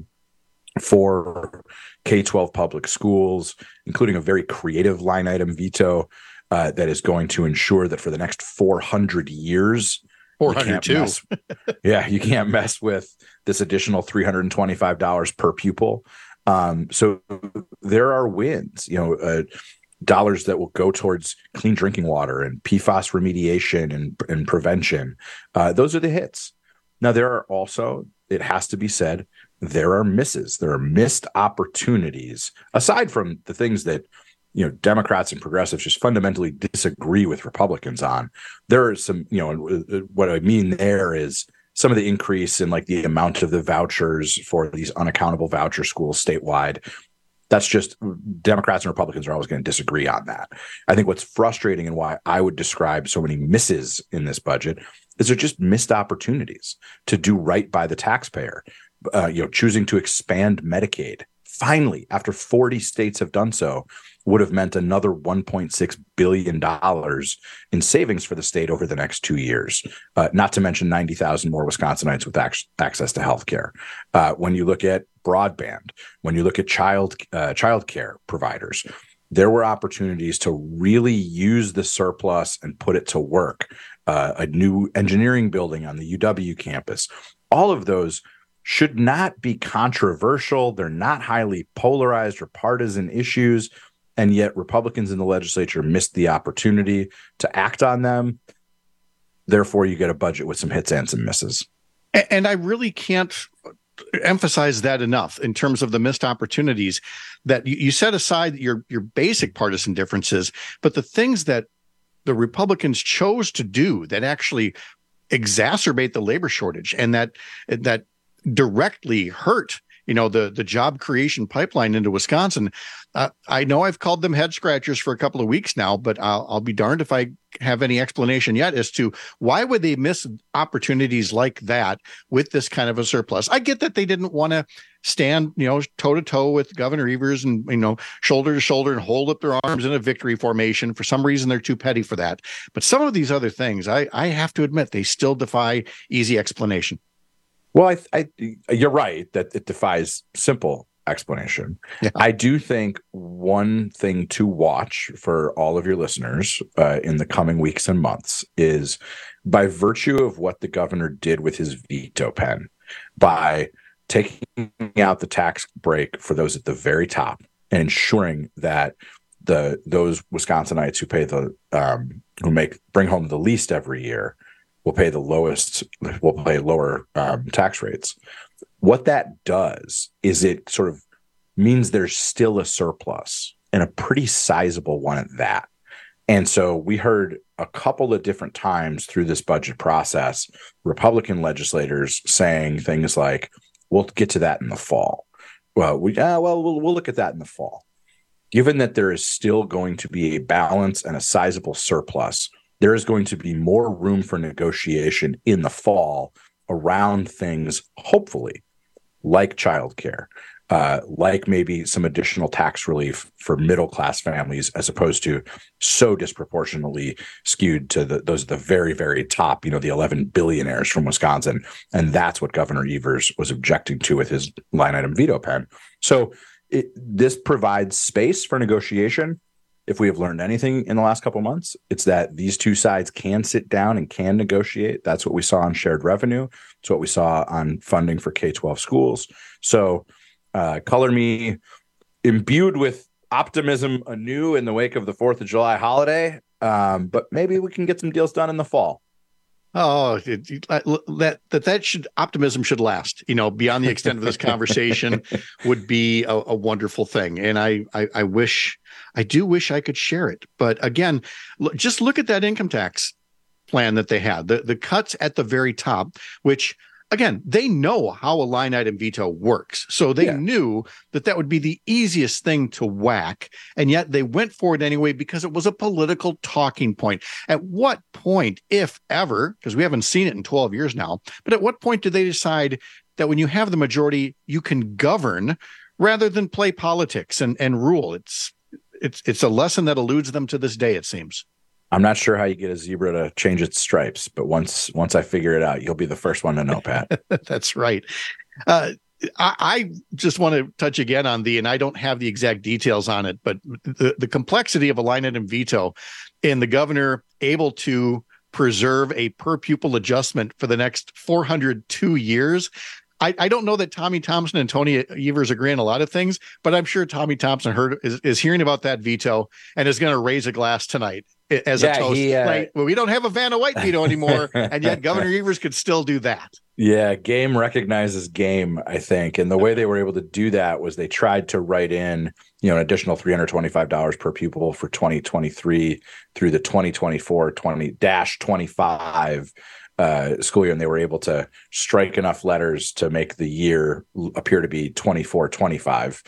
for K twelve public schools, including a very creative line item veto Uh, that is going to ensure that for the next four hundred years, four hundred two. Mess, yeah, you can't mess with this additional three hundred twenty-five dollars per pupil. Um, so there are wins, you know, uh, dollars that will go towards clean drinking water and P FAS remediation and, and prevention. Uh, those are the hits. Now, there are also, it has to be said, there are misses. There are missed opportunities, aside from the things that, you know, Democrats and progressives just fundamentally disagree with Republicans on. There are some, you know, what I mean there is some of the increase in like the amount of the vouchers for these unaccountable voucher schools statewide. That's just, Democrats and Republicans are always going to disagree on that. I think what's frustrating and why I would describe so many misses in this budget is they're just missed opportunities to do right by the taxpayer. Uh, you know, choosing to expand Medicaid, finally, after forty states have done so, would have meant another one point six billion dollars in savings for the state over the next two years, uh, not to mention ninety thousand more Wisconsinites with ac- access to health care. Uh, when you look at broadband, when you look at child uh, child care providers, there were opportunities to really use the surplus and put it to work. Uh, a new engineering building on the U W campus. All of those should not be controversial. They're not highly polarized or partisan issues. And yet Republicans in the legislature missed the opportunity to act on them. Therefore, you get a budget with some hits and some misses. And I really can't emphasize that enough in terms of the missed opportunities, that you set aside your, your basic partisan differences, but the things that the Republicans chose to do that actually exacerbate the labor shortage and that that directly hurt, you know, the, the job creation pipeline into Wisconsin. Uh, I know I've called them head scratchers for a couple of weeks now, but I'll, I'll be darned if I have any explanation yet as to why would they miss opportunities like that with this kind of a surplus. I get that they didn't want to stand, you know, toe to toe with Governor Evers and, you know, shoulder to shoulder and hold up their arms in a victory formation. For some reason, they're too petty for that. But some of these other things, I, I have to admit, they still defy easy explanation. Well, I, I, you're right that it defies simple explanation. Yeah. I do think one thing to watch for all of your listeners uh, in the coming weeks and months is, by virtue of what the governor did with his veto pen, by taking out the tax break for those at the very top and ensuring that the those Wisconsinites who pay the um, who make bring home the least every year will pay the lowest, will pay lower um, tax rates. What that does is it sort of means there's still a surplus, and a pretty sizable one at that. And so we heard a couple of different times through this budget process, Republican legislators saying things like, we'll get to that in the fall. Well, we uh, well, well, we'll look at that in the fall. Given that there is still going to be a balance and a sizable surplus, there is going to be more room for negotiation in the fall around things, hopefully, like childcare, uh, like maybe some additional tax relief for middle-class families, as opposed to so disproportionately skewed to the, those at the very, very top, you know, the eleven billionaires from Wisconsin. And that's what Governor Evers was objecting to with his line item veto pen. So it, this provides space for negotiation. If we have learned anything in the last couple of months, it's that these two sides can sit down and can negotiate. That's what we saw on shared revenue. It's what we saw on funding for K twelve schools. So uh, color me imbued with optimism anew in the wake of the fourth of July holiday. Um, but maybe we can get some deals done in the fall. Oh, it, it, that that that should optimism should last. You know, beyond the extent of this conversation, would be a, a wonderful thing. And I, I I wish I do wish I could share it. But again, look, just look at that income tax plan that they had. The the cuts at the very top, which again, they know how a line item veto works. So they yeah. knew that that would be the easiest thing to whack. And yet they went for it anyway because it was a political talking point. At what point, if ever, because we haven't seen it in twelve years now, but at what point did they decide that when you have the majority, you can govern rather than play politics and, and rule? It's, it's, it's a lesson that eludes them to this day, it seems. I'm not sure how you get a zebra to change its stripes, but once once I figure it out, you'll be the first one to know, Pat. That's right. Uh, I, I just want to touch again on the, and I don't have the exact details on it, but the, the complexity of a line item veto and the governor able to preserve a per pupil adjustment for the next four hundred two years. I, I don't know that Tommy Thompson and Tony Evers agree on a lot of things, but I'm sure Tommy Thompson heard is, is hearing about that veto and is going to raise a glass tonight as yeah, a toast. He, uh, like, well, we don't have a Vanna White veto anymore, and yet Governor Evers could still do that. Yeah, game recognizes game, I think. And the way they were able to do that was they tried to write in, you know, an additional three hundred twenty-five dollars per pupil for twenty twenty-three through the twenty twenty-four twenty dash twenty-five uh, school year. And they were able to strike enough letters to make the year appear to be twenty-four twenty-five.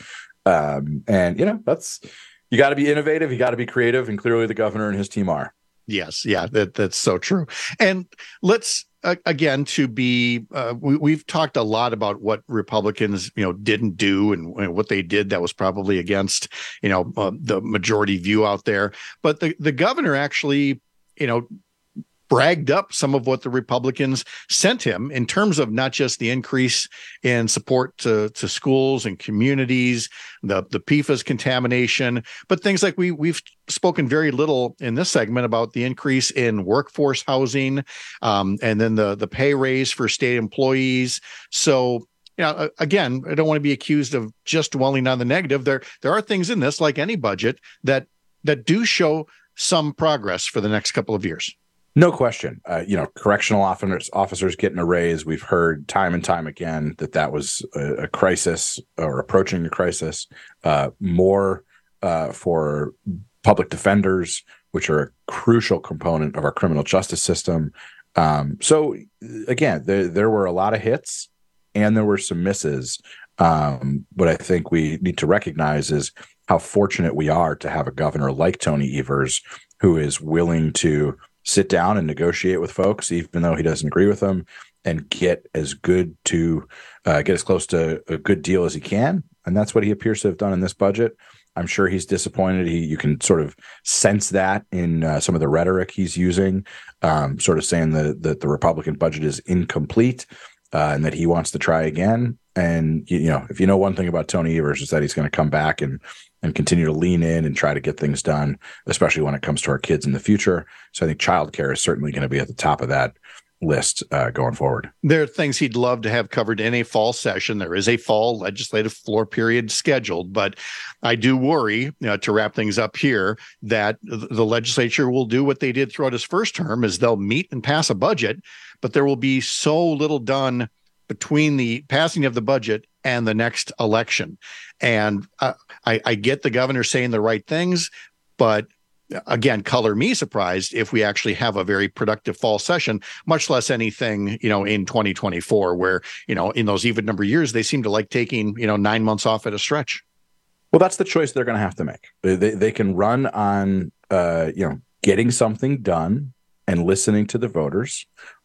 Um, and, you know, that's, you got to be innovative. You got to be creative. And clearly the governor and his team are. Yes. Yeah, that, that's so true. And let's, uh, again, to be, uh, we, we've talked a lot about what Republicans, you know, didn't do and, and what they did that was probably against, you know, uh, the majority view out there. But the, the governor actually, you know, bragged up some of what the Republicans sent him in terms of not just the increase in support to, to schools and communities, the, the P FAS contamination, but things like we, we've spoken very little in this segment about the increase in workforce housing, um, and then the, the pay raise for state employees. So, you know, again, I don't want to be accused of just dwelling on the negative. There, there are things in this, like any budget, that that do show some progress for the next couple of years. No question. Uh, you know, correctional officers, officers getting a raise. We've heard time and time again that that was a, a crisis or approaching a crisis. Uh, more uh, for public defenders, which are a crucial component of our criminal justice system. Um, so, again, there, there were a lot of hits and there were some misses. Um, what I think we need to recognize is how fortunate we are to have a governor like Tony Evers, who is willing to sit down and negotiate with folks, even though he doesn't agree with them, and get as good to uh, get as close to a good deal as he can. And that's what he appears to have done in this budget. I'm sure he's disappointed. He, you can sort of sense that in uh, some of the rhetoric he's using, um, sort of saying that, that the Republican budget is incomplete uh, and that he wants to try again. And, you, you know, if you know one thing about Tony Evers is that he's going to come back and and continue to lean in and try to get things done, especially when it comes to our kids in the future. So I think childcare is certainly going to be at the top of that list uh, going forward. There are things he'd love to have covered in a fall session. There is a fall legislative floor period scheduled, but I do worry, you know, to wrap things up here, that the legislature will do what they did throughout his first term, is they'll meet and pass a budget, but there will be so little done between the passing of the budget and the next election. And uh, I, I get the governor saying the right things, but again, color me surprised if we actually have a very productive fall session, much less anything, you know, in twenty twenty-four, where, you know, in those even number years, they seem to like taking, you know, nine months off at a stretch. Well, that's the choice they're going to have to make. They, they can run on, uh, you know, getting something done and listening to the voters,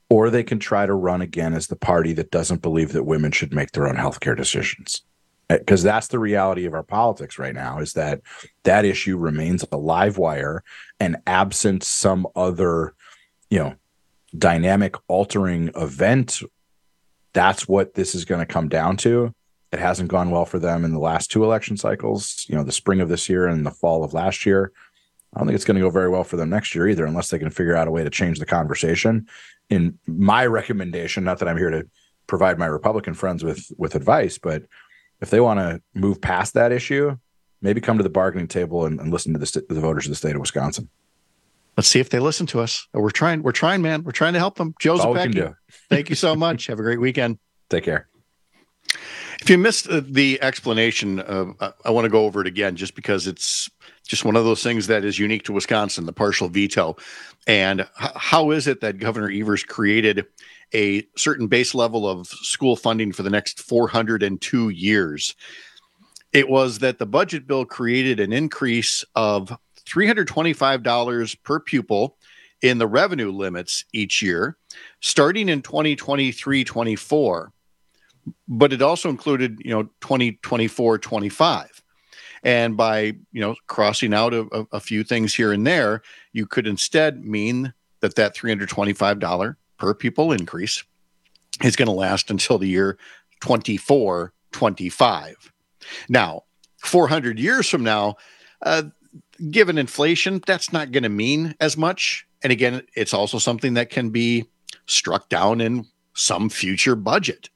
or they can try to run again as the party that doesn't believe that women should make their own healthcare decisions. Because that's the reality of our politics right now, is that that issue remains a live wire, and absent some other, you know, dynamic altering event, that's what this is going to come down to. It hasn't gone well for them in the last two election cycles, you know, the spring of this year and the fall of last year. I don't think it's going to go very well for them next year either, unless they can figure out a way to change the conversation. In my recommendation, not that I'm here to provide my Republican friends with, with advice, but if they want to move past that issue, maybe come to the bargaining table and, and listen to the, the voters of the state of Wisconsin. Let's see if they listen to us. We're trying. We're trying, man. We're trying to help them. Joe Zepecki, thank you so much. Have a great weekend. Take care. If you missed the explanation, uh, I want to go over it again, just because it's just one of those things that is unique to Wisconsin, the partial veto. And h- how is it that Governor Evers created a certain base level of school funding for the next four hundred two years? It was that the budget bill created an increase of three hundred twenty-five dollars per pupil in the revenue limits each year, starting in twenty twenty-three twenty-four. But it also included, you know, twenty twenty-four twenty-five. And by, you know, crossing out a, a, a few things here and there, you could instead mean that that three hundred twenty-five dollars per pupil increase is going to last until the year twenty-four twenty-five. Now, four hundred years from now, uh, given inflation, that's not going to mean as much. And again, it's also something that can be struck down in some future budget.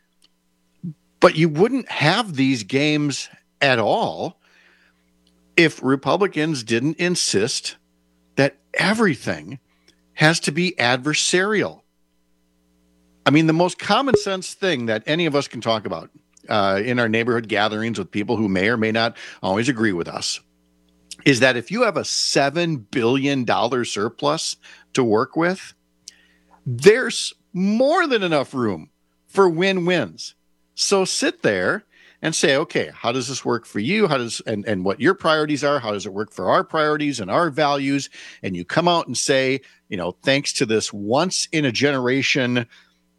But you wouldn't have these games at all if Republicans didn't insist that everything has to be adversarial. I mean, the most common sense thing that any of us can talk about uh, in our neighborhood gatherings with people who may or may not always agree with us is that if you have a seven billion dollars surplus to work with, there's more than enough room for win-wins. So sit there and say, okay, how does this work for you? How does and, and what your priorities are? How does it work for our priorities and our values? And you come out and say, you know, thanks to this once in a generation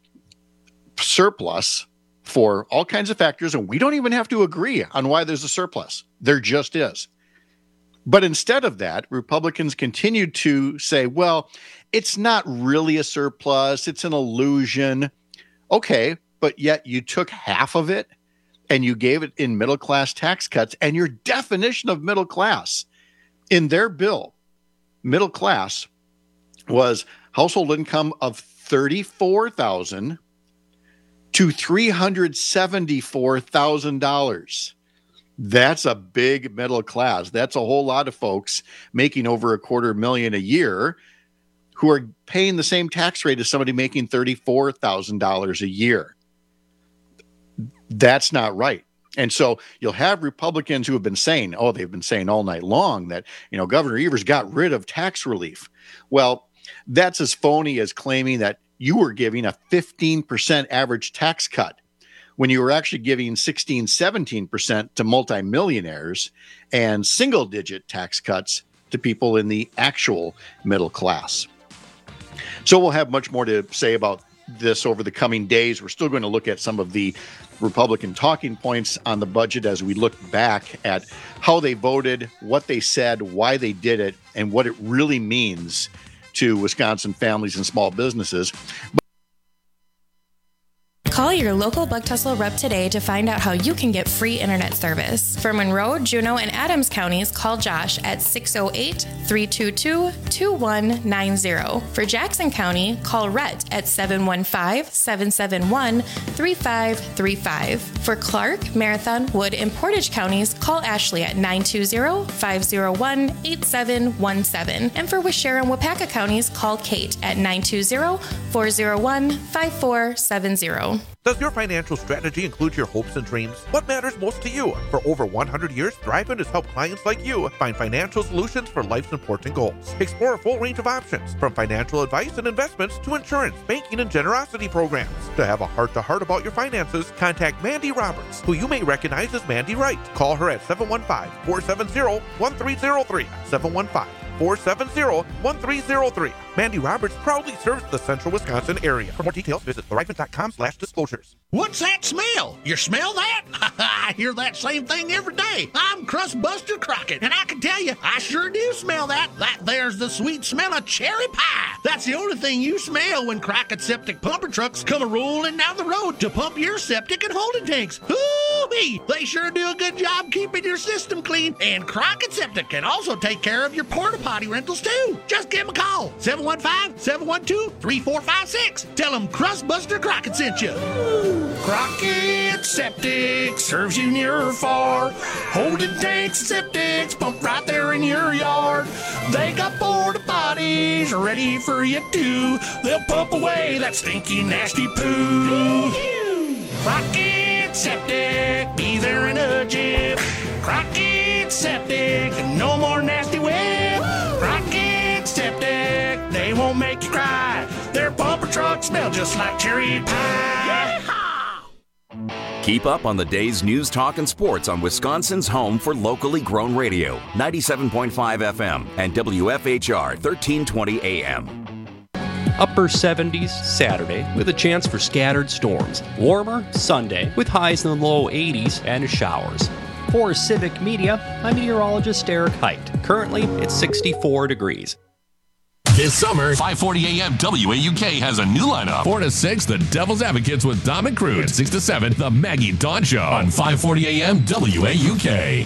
surplus for all kinds of factors, and we don't even have to agree on why there's a surplus. There just is. But instead of that, Republicans continued to say, well, it's not really a surplus. It's an illusion. Okay, but yet you took half of it and you gave it in middle class tax cuts. And your definition of middle class in their bill, middle class, was household income of thirty-four thousand dollars to three hundred seventy-four thousand dollars. That's a big middle class. That's a whole lot of folks making over a quarter million a year who are paying the same tax rate as somebody making thirty-four thousand dollars a year. That's not right. And so you'll have Republicans who have been saying, oh, they've been saying all night long that, you know, Governor Evers got rid of tax relief. Well, that's as phony as claiming that you were giving a fifteen percent average tax cut when you were actually giving sixteen, seventeen percent to multimillionaires and single digit tax cuts to people in the actual middle class. So we'll have much more to say about this over the coming days. We're still going to look at some of the Republican talking points on the budget as we look back at how they voted, what they said, why they did it, and what it really means to Wisconsin families and small businesses. Call your local Bug Tussle rep today to find out how you can get free internet service. For Monroe, Juneau, and Adams counties, call Josh at six oh eight, three two two, two one nine zero. For Jackson County, call Rhett at seven one five, seven seven one, three five three five. For Clark, Marathon, Wood, and Portage counties, call Ashley at nine two zero, five zero one, eight seven one seven. And for Waushara and Wapaka counties, call Kate at nine two zero, four zero one, five four seven zero. Does your financial strategy include your hopes and dreams? What matters most to you? For over one hundred years, Thrivent has helped clients like you find financial solutions for life's important goals. Explore a full range of options, from financial advice and investments to insurance, banking, and generosity programs. To have a heart-to-heart about your finances, contact Mandy Roberts, who you may recognize as Mandy Wright. Call her at seven one five, four seven zero, one three zero three, seven one five, four seven zero, one three zero three. Mandy Roberts proudly serves the central Wisconsin area. For more details, visit thriven.com slash disclosures. What's that smell? You smell that? I hear that same thing every day. I'm Crustbuster Crockett, and I can tell you, I sure do smell that. That there's the sweet smell of cherry pie. That's the only thing you smell when Crockett septic pumper trucks come a-rolling down the road to pump your septic and holding tanks. Ooh-wee! They sure do a good job keeping your system clean, and Crockett Septic can also take care of your porta potty rentals too. Just give them a call, seven one five, seven one two, three four five six. Tell them Crustbuster Crockett sent you. Crockett Septic serves you near or far. Holding tanks and septics pump right there in your yard. They got porta potties ready for you too. They'll pump away that stinky, nasty poo. Crockett Septic, be there in a jiff. Crockett Septic, no more nasty whip. Crockett Septic, they won't make you cry. Their bumper trucks smell just like cherry pie. Keep up on the day's news, talk, and sports on Wisconsin's home for locally grown radio, ninety-seven point five F M and W F H R thirteen twenty A M. Upper seventies Saturday with a chance for scattered storms. Warmer Sunday with highs in the low eighties and showers. For Civic Media, I'm meteorologist Eric Height. Currently, it's sixty-four degrees. This summer, five forty A M W A U K has a new lineup. four to six, The Devil's Advocates with Dom and Crude. And six to seven, The Maggie Dawn Show on five forty A M W A U K.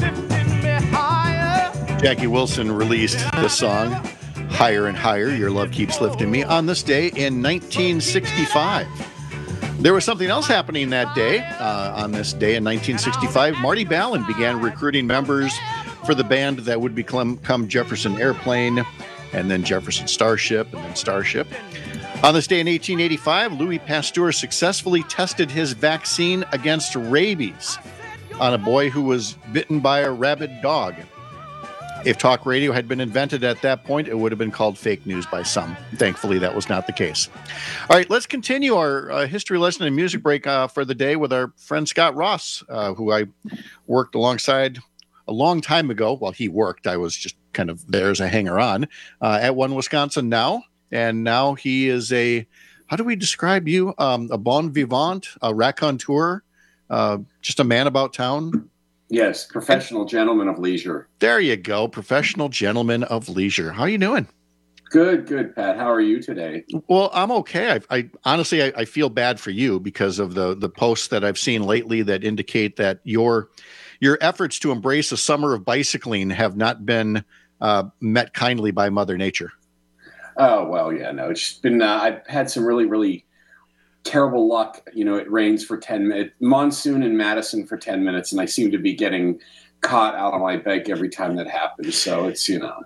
Jackie Wilson released the song Higher and Higher, Your Love Keeps Lifting Me, on this day in nineteen sixty-five. There was something else happening that day. Uh, on this day in nineteen sixty-five, Marty Balin began recruiting members for the band that would become, become Jefferson Airplane, and then Jefferson Starship, and then Starship. On this day in eighteen eighty-five, Louis Pasteur successfully tested his vaccine against rabies on a boy who was bitten by a rabid dog. If talk radio had been invented at that point, it would have been called fake news by some. Thankfully, that was not the case. All right, let's continue our uh, history lesson and music break uh, for the day with our friend Scott Ross, uh, who I worked alongside a long time ago. Well, he worked. I was just kind of there as a hanger-on uh, at One Wisconsin Now. And now he is a, how do we describe you? Um, a bon vivant, a raconteur, uh, just a man about town. Yes, professional gentleman of leisure. There you go, professional gentleman of leisure. How are you doing? Good, good, Pat. How are you today? Well, I'm okay. I, I honestly, I, I feel bad for you because of the the posts that I've seen lately that indicate that your your efforts to embrace a summer of bicycling have not been uh, met kindly by Mother Nature. Oh well, yeah, no. It's been. Uh, I've had some really, really terrible luck. You know, it rains for ten minutes, monsoon in Madison for ten minutes, and I seem to be getting caught out on my bike every time that happens. So it's, you know.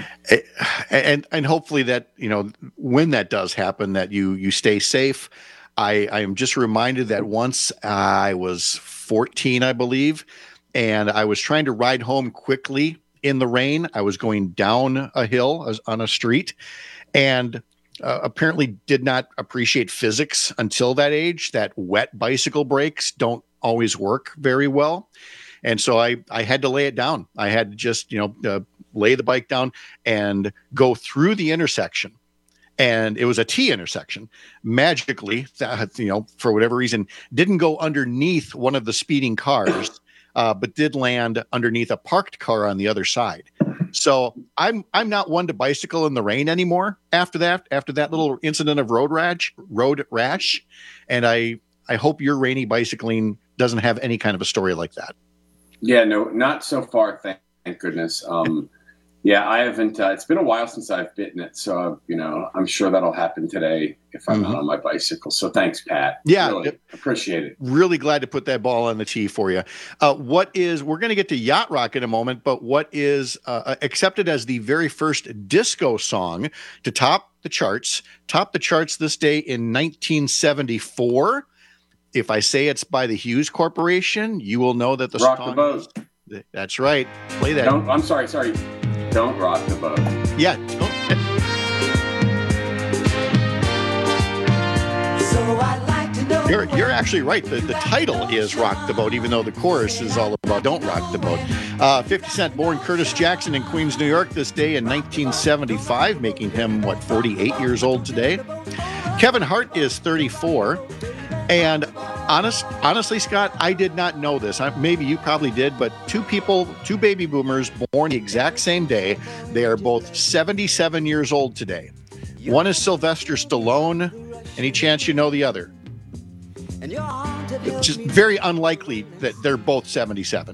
And and hopefully that, you know, when that does happen, that you you stay safe. I, I am just reminded that once I was fourteen, I believe, and I was trying to ride home quickly in the rain. I was going down a hill on a street, and uh, apparently did not appreciate physics until that age, that wet bicycle brakes don't always work very well. And so I, I had to lay it down. I had to just, you know, uh, lay the bike down and go through the intersection. And it was a T intersection. Magically, that, you know, for whatever reason, didn't go underneath one of the speeding cars, uh, but did land underneath a parked car on the other side. So I'm I'm not one to bicycle in the rain anymore after that, after that little incident of road rash, road rash. And I, I hope your rainy bicycling doesn't have any kind of a story like that. Yeah, no, not so far. Thank, thank goodness. Um, yeah, I haven't. Uh, it's been a while since I've bitten it, so uh, you know, I'm sure that'll happen today if I'm mm-hmm. out on my bicycle. So thanks, Pat. Yeah, really it, appreciate it. Really glad to put that ball on the tee for you. Uh, what is? We're going to get to Yacht Rock in a moment, but what is uh, accepted as the very first disco song to top the charts? Top the charts this day in nineteen seventy-four. If I say it's by the Hughes Corporation, you will know that the Rock song. the Boat. Is, that's right. Play that. Don't, I'm sorry, sorry. Don't rock the boat. Yeah. Don't. So I'd like to know You're you're actually right. The, the title is Rock the Boat, even though the chorus is all about Don't Rock the Boat. Uh, fifty Cent, born Curtis Jackson in Queens, New York, this day in nineteen seventy-five, making him, what, forty-eight years old today. Kevin Hart is thirty-four. And honest, honestly, Scott, I did not know this. I, maybe you probably did, but two people, two baby boomers born the exact same day. They are both seventy-seven years old today. One is Sylvester Stallone. Any chance you know the other? It's just very unlikely that they're both seventy-seven.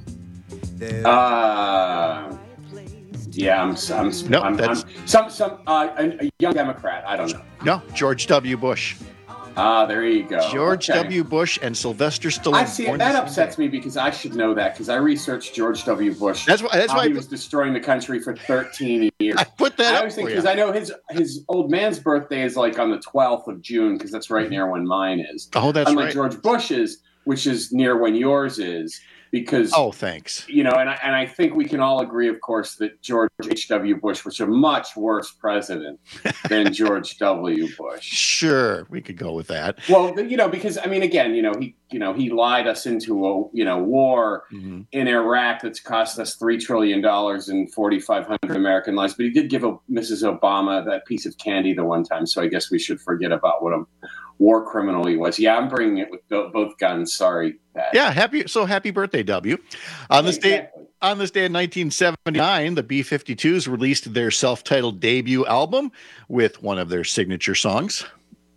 Uh, yeah, I'm, I'm, no, I'm, that's... I'm some, some, uh, a, a young Democrat. I don't know. No, George W. Bush. Ah, there you go. George okay. W. Bush and Sylvester Stallone. I see. That upsets me because I should know that because I researched George W. Bush. That's why. That's how why he I was destroying the country for thirteen years. I put that. I up always think for because you. I know his his old man's birthday is like on the twelfth of June because that's right near when mine is. Oh, that's Unlike right. George Bush's, which is near when yours is. Because oh, thanks. You know, and I and I think we can all agree, of course, that George H W. Bush was a much worse president than George W. Bush. Sure, we could go with that. Well, you know, because I mean, again, you know, he you know he lied us into a you know war mm-hmm. in Iraq that's cost us three trillion dollars and forty-five hundred American lives. But he did give a, Missus Obama that piece of candy the one time, so I guess we should forget about what a war criminal he was. Yeah, I'm bringing it with both guns. Sorry, Pat. Yeah, happy so happy birthday, W. On this exactly. day, on this day in nineteen seventy-nine, the B fifty-twos released their self-titled debut album with one of their signature songs.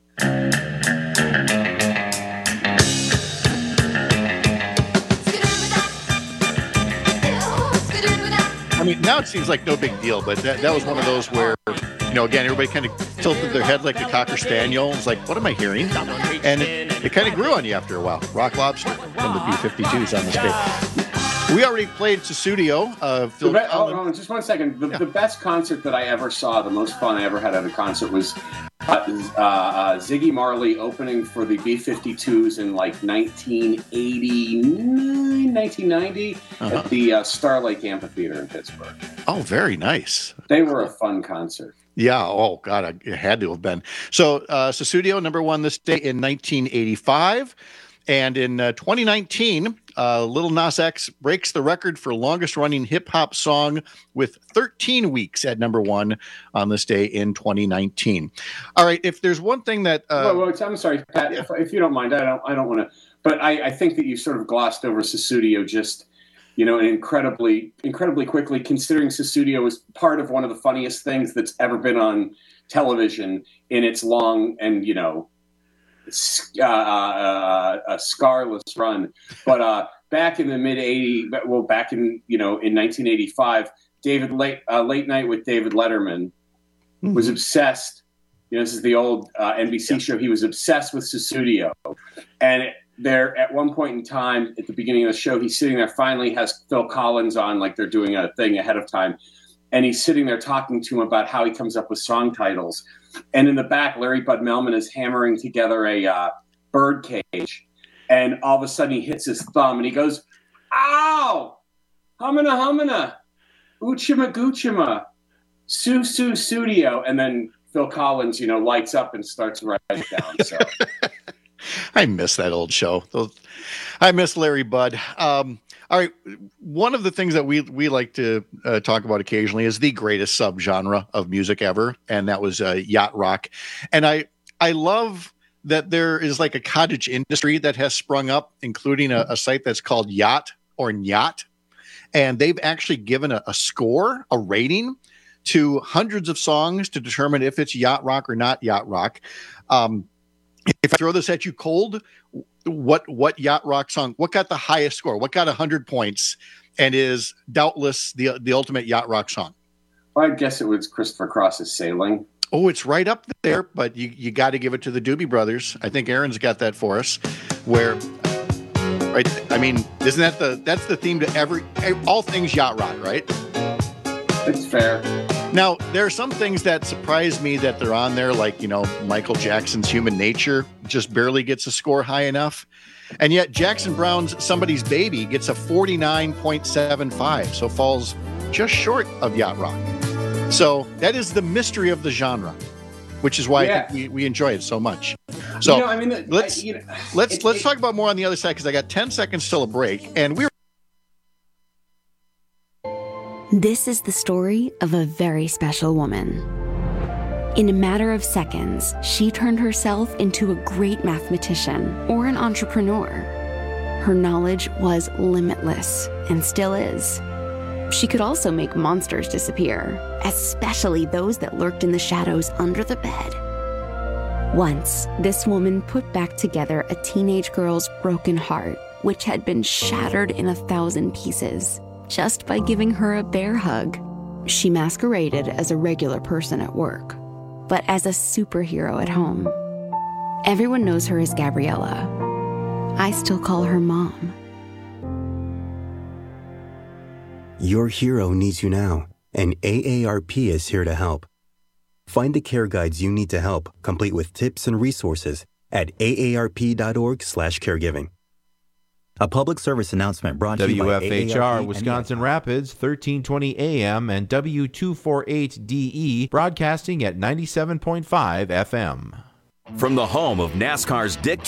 I mean, now it seems like no big deal, but that, that was one of those where, you know, again, everybody kind of tilted their head like a Cocker Spaniel. It's like, what am I hearing? And it, it kind of grew on you after a while. Rock Lobster from the B fifty-twos on this day. We already played Sussudio. Uh, Phil be- oh, oh, just one second. The, yeah. the best concert that I ever saw, the most fun I ever had at a concert was uh, uh, uh, Ziggy Marley opening for the B fifty-twos in like nineteen eighty-nine, nineteen ninety uh-huh. at the uh, Star Lake Amphitheater in Pittsburgh. Oh, very nice. They were a fun concert. Yeah. Oh, God, it had to have been. So uh, Sussudio, number one this day in nineteen eighty-five. And in uh, twenty nineteen, uh, Lil Nas X breaks the record for longest-running hip-hop song with thirteen weeks at number one on this day in twenty nineteen. All right, if there's one thing that... Uh, well, well, I'm sorry, Pat, if, if you don't mind, I don't I don't want to... But I, I think that you sort of glossed over Sussudio just, you know, incredibly, incredibly quickly, considering Sussudio was part of one of the funniest things that's ever been on television in its long and, you know... Uh, uh, a scarless run, but uh, back in the mid eighties, well, back in you know in nineteen eighty-five, David late uh, late night with David Letterman mm-hmm. was obsessed. You know, this is the old uh, N B C yeah. show. He was obsessed with Sussudio, and it, there at one point in time at the beginning of the show, he's sitting there. Finally, has Phil Collins on, like they're doing a thing ahead of time, and he's sitting there talking to him about how he comes up with song titles. And in the back, Larry Bud Melman is hammering together a uh, bird cage. And all of a sudden he hits his thumb and he goes, ow, humana humana, uchima goochima, su su studio. And then Phil Collins, you know, lights up and starts writing down. So I miss that old show. I miss Larry Bud. Um, all right. One of the things that we we like to uh, talk about occasionally is the greatest subgenre of music ever, and that was uh, yacht rock. And I I love that there is like a cottage industry that has sprung up, including a, a site that's called Yacht or Yacht, and they've actually given a, a score, a rating to hundreds of songs to determine if it's yacht rock or not yacht rock. Um, if I throw this at you cold, what what yacht rock song, what got the highest score? What got one hundred points and is doubtless the the ultimate yacht rock song? Well, I guess it was Christopher Cross's Sailing. Oh, it's right up there, but you, you got to give it to the Doobie Brothers. I think Aaron's got that for us. Where, right? I mean, isn't that the that's the theme to every all things yacht rock, right? It's fair. Now, there are some things that surprise me that they're on there, like, you know, Michael Jackson's Human Nature just barely gets a score high enough. And yet Jackson Browne's Somebody's Baby gets a forty-nine point seven five, so falls just short of yacht rock. So that is the mystery of the genre, which is why yeah. I think we, we enjoy it so much. So you know, I mean, let's I, you know, let's it, let's it, talk about more on the other side because I got ten seconds till a break, and we're. This is the story of a very special woman. In a matter of seconds, she turned herself into a great mathematician or an entrepreneur. Her knowledge was limitless and still is. She could also make monsters disappear, especially those that lurked in the shadows under the bed. Once, this woman put back together a teenage girl's broken heart, which had been shattered in a thousand pieces, just by giving her a bear hug. She masqueraded as a regular person at work, but as a superhero at home. Everyone knows her as Gabriella. I still call her Mom. Your hero needs you now, and A A R P is here to help. Find the care guides you need to help, complete with tips and resources at A A R P dot org slash caregiving. A public service announcement brought to you by W F H R A A R P Wisconsin Rapids, thirteen twenty A M and W two forty-eight D E, broadcasting at ninety-seven point five F M. From the home of NASCAR's Dick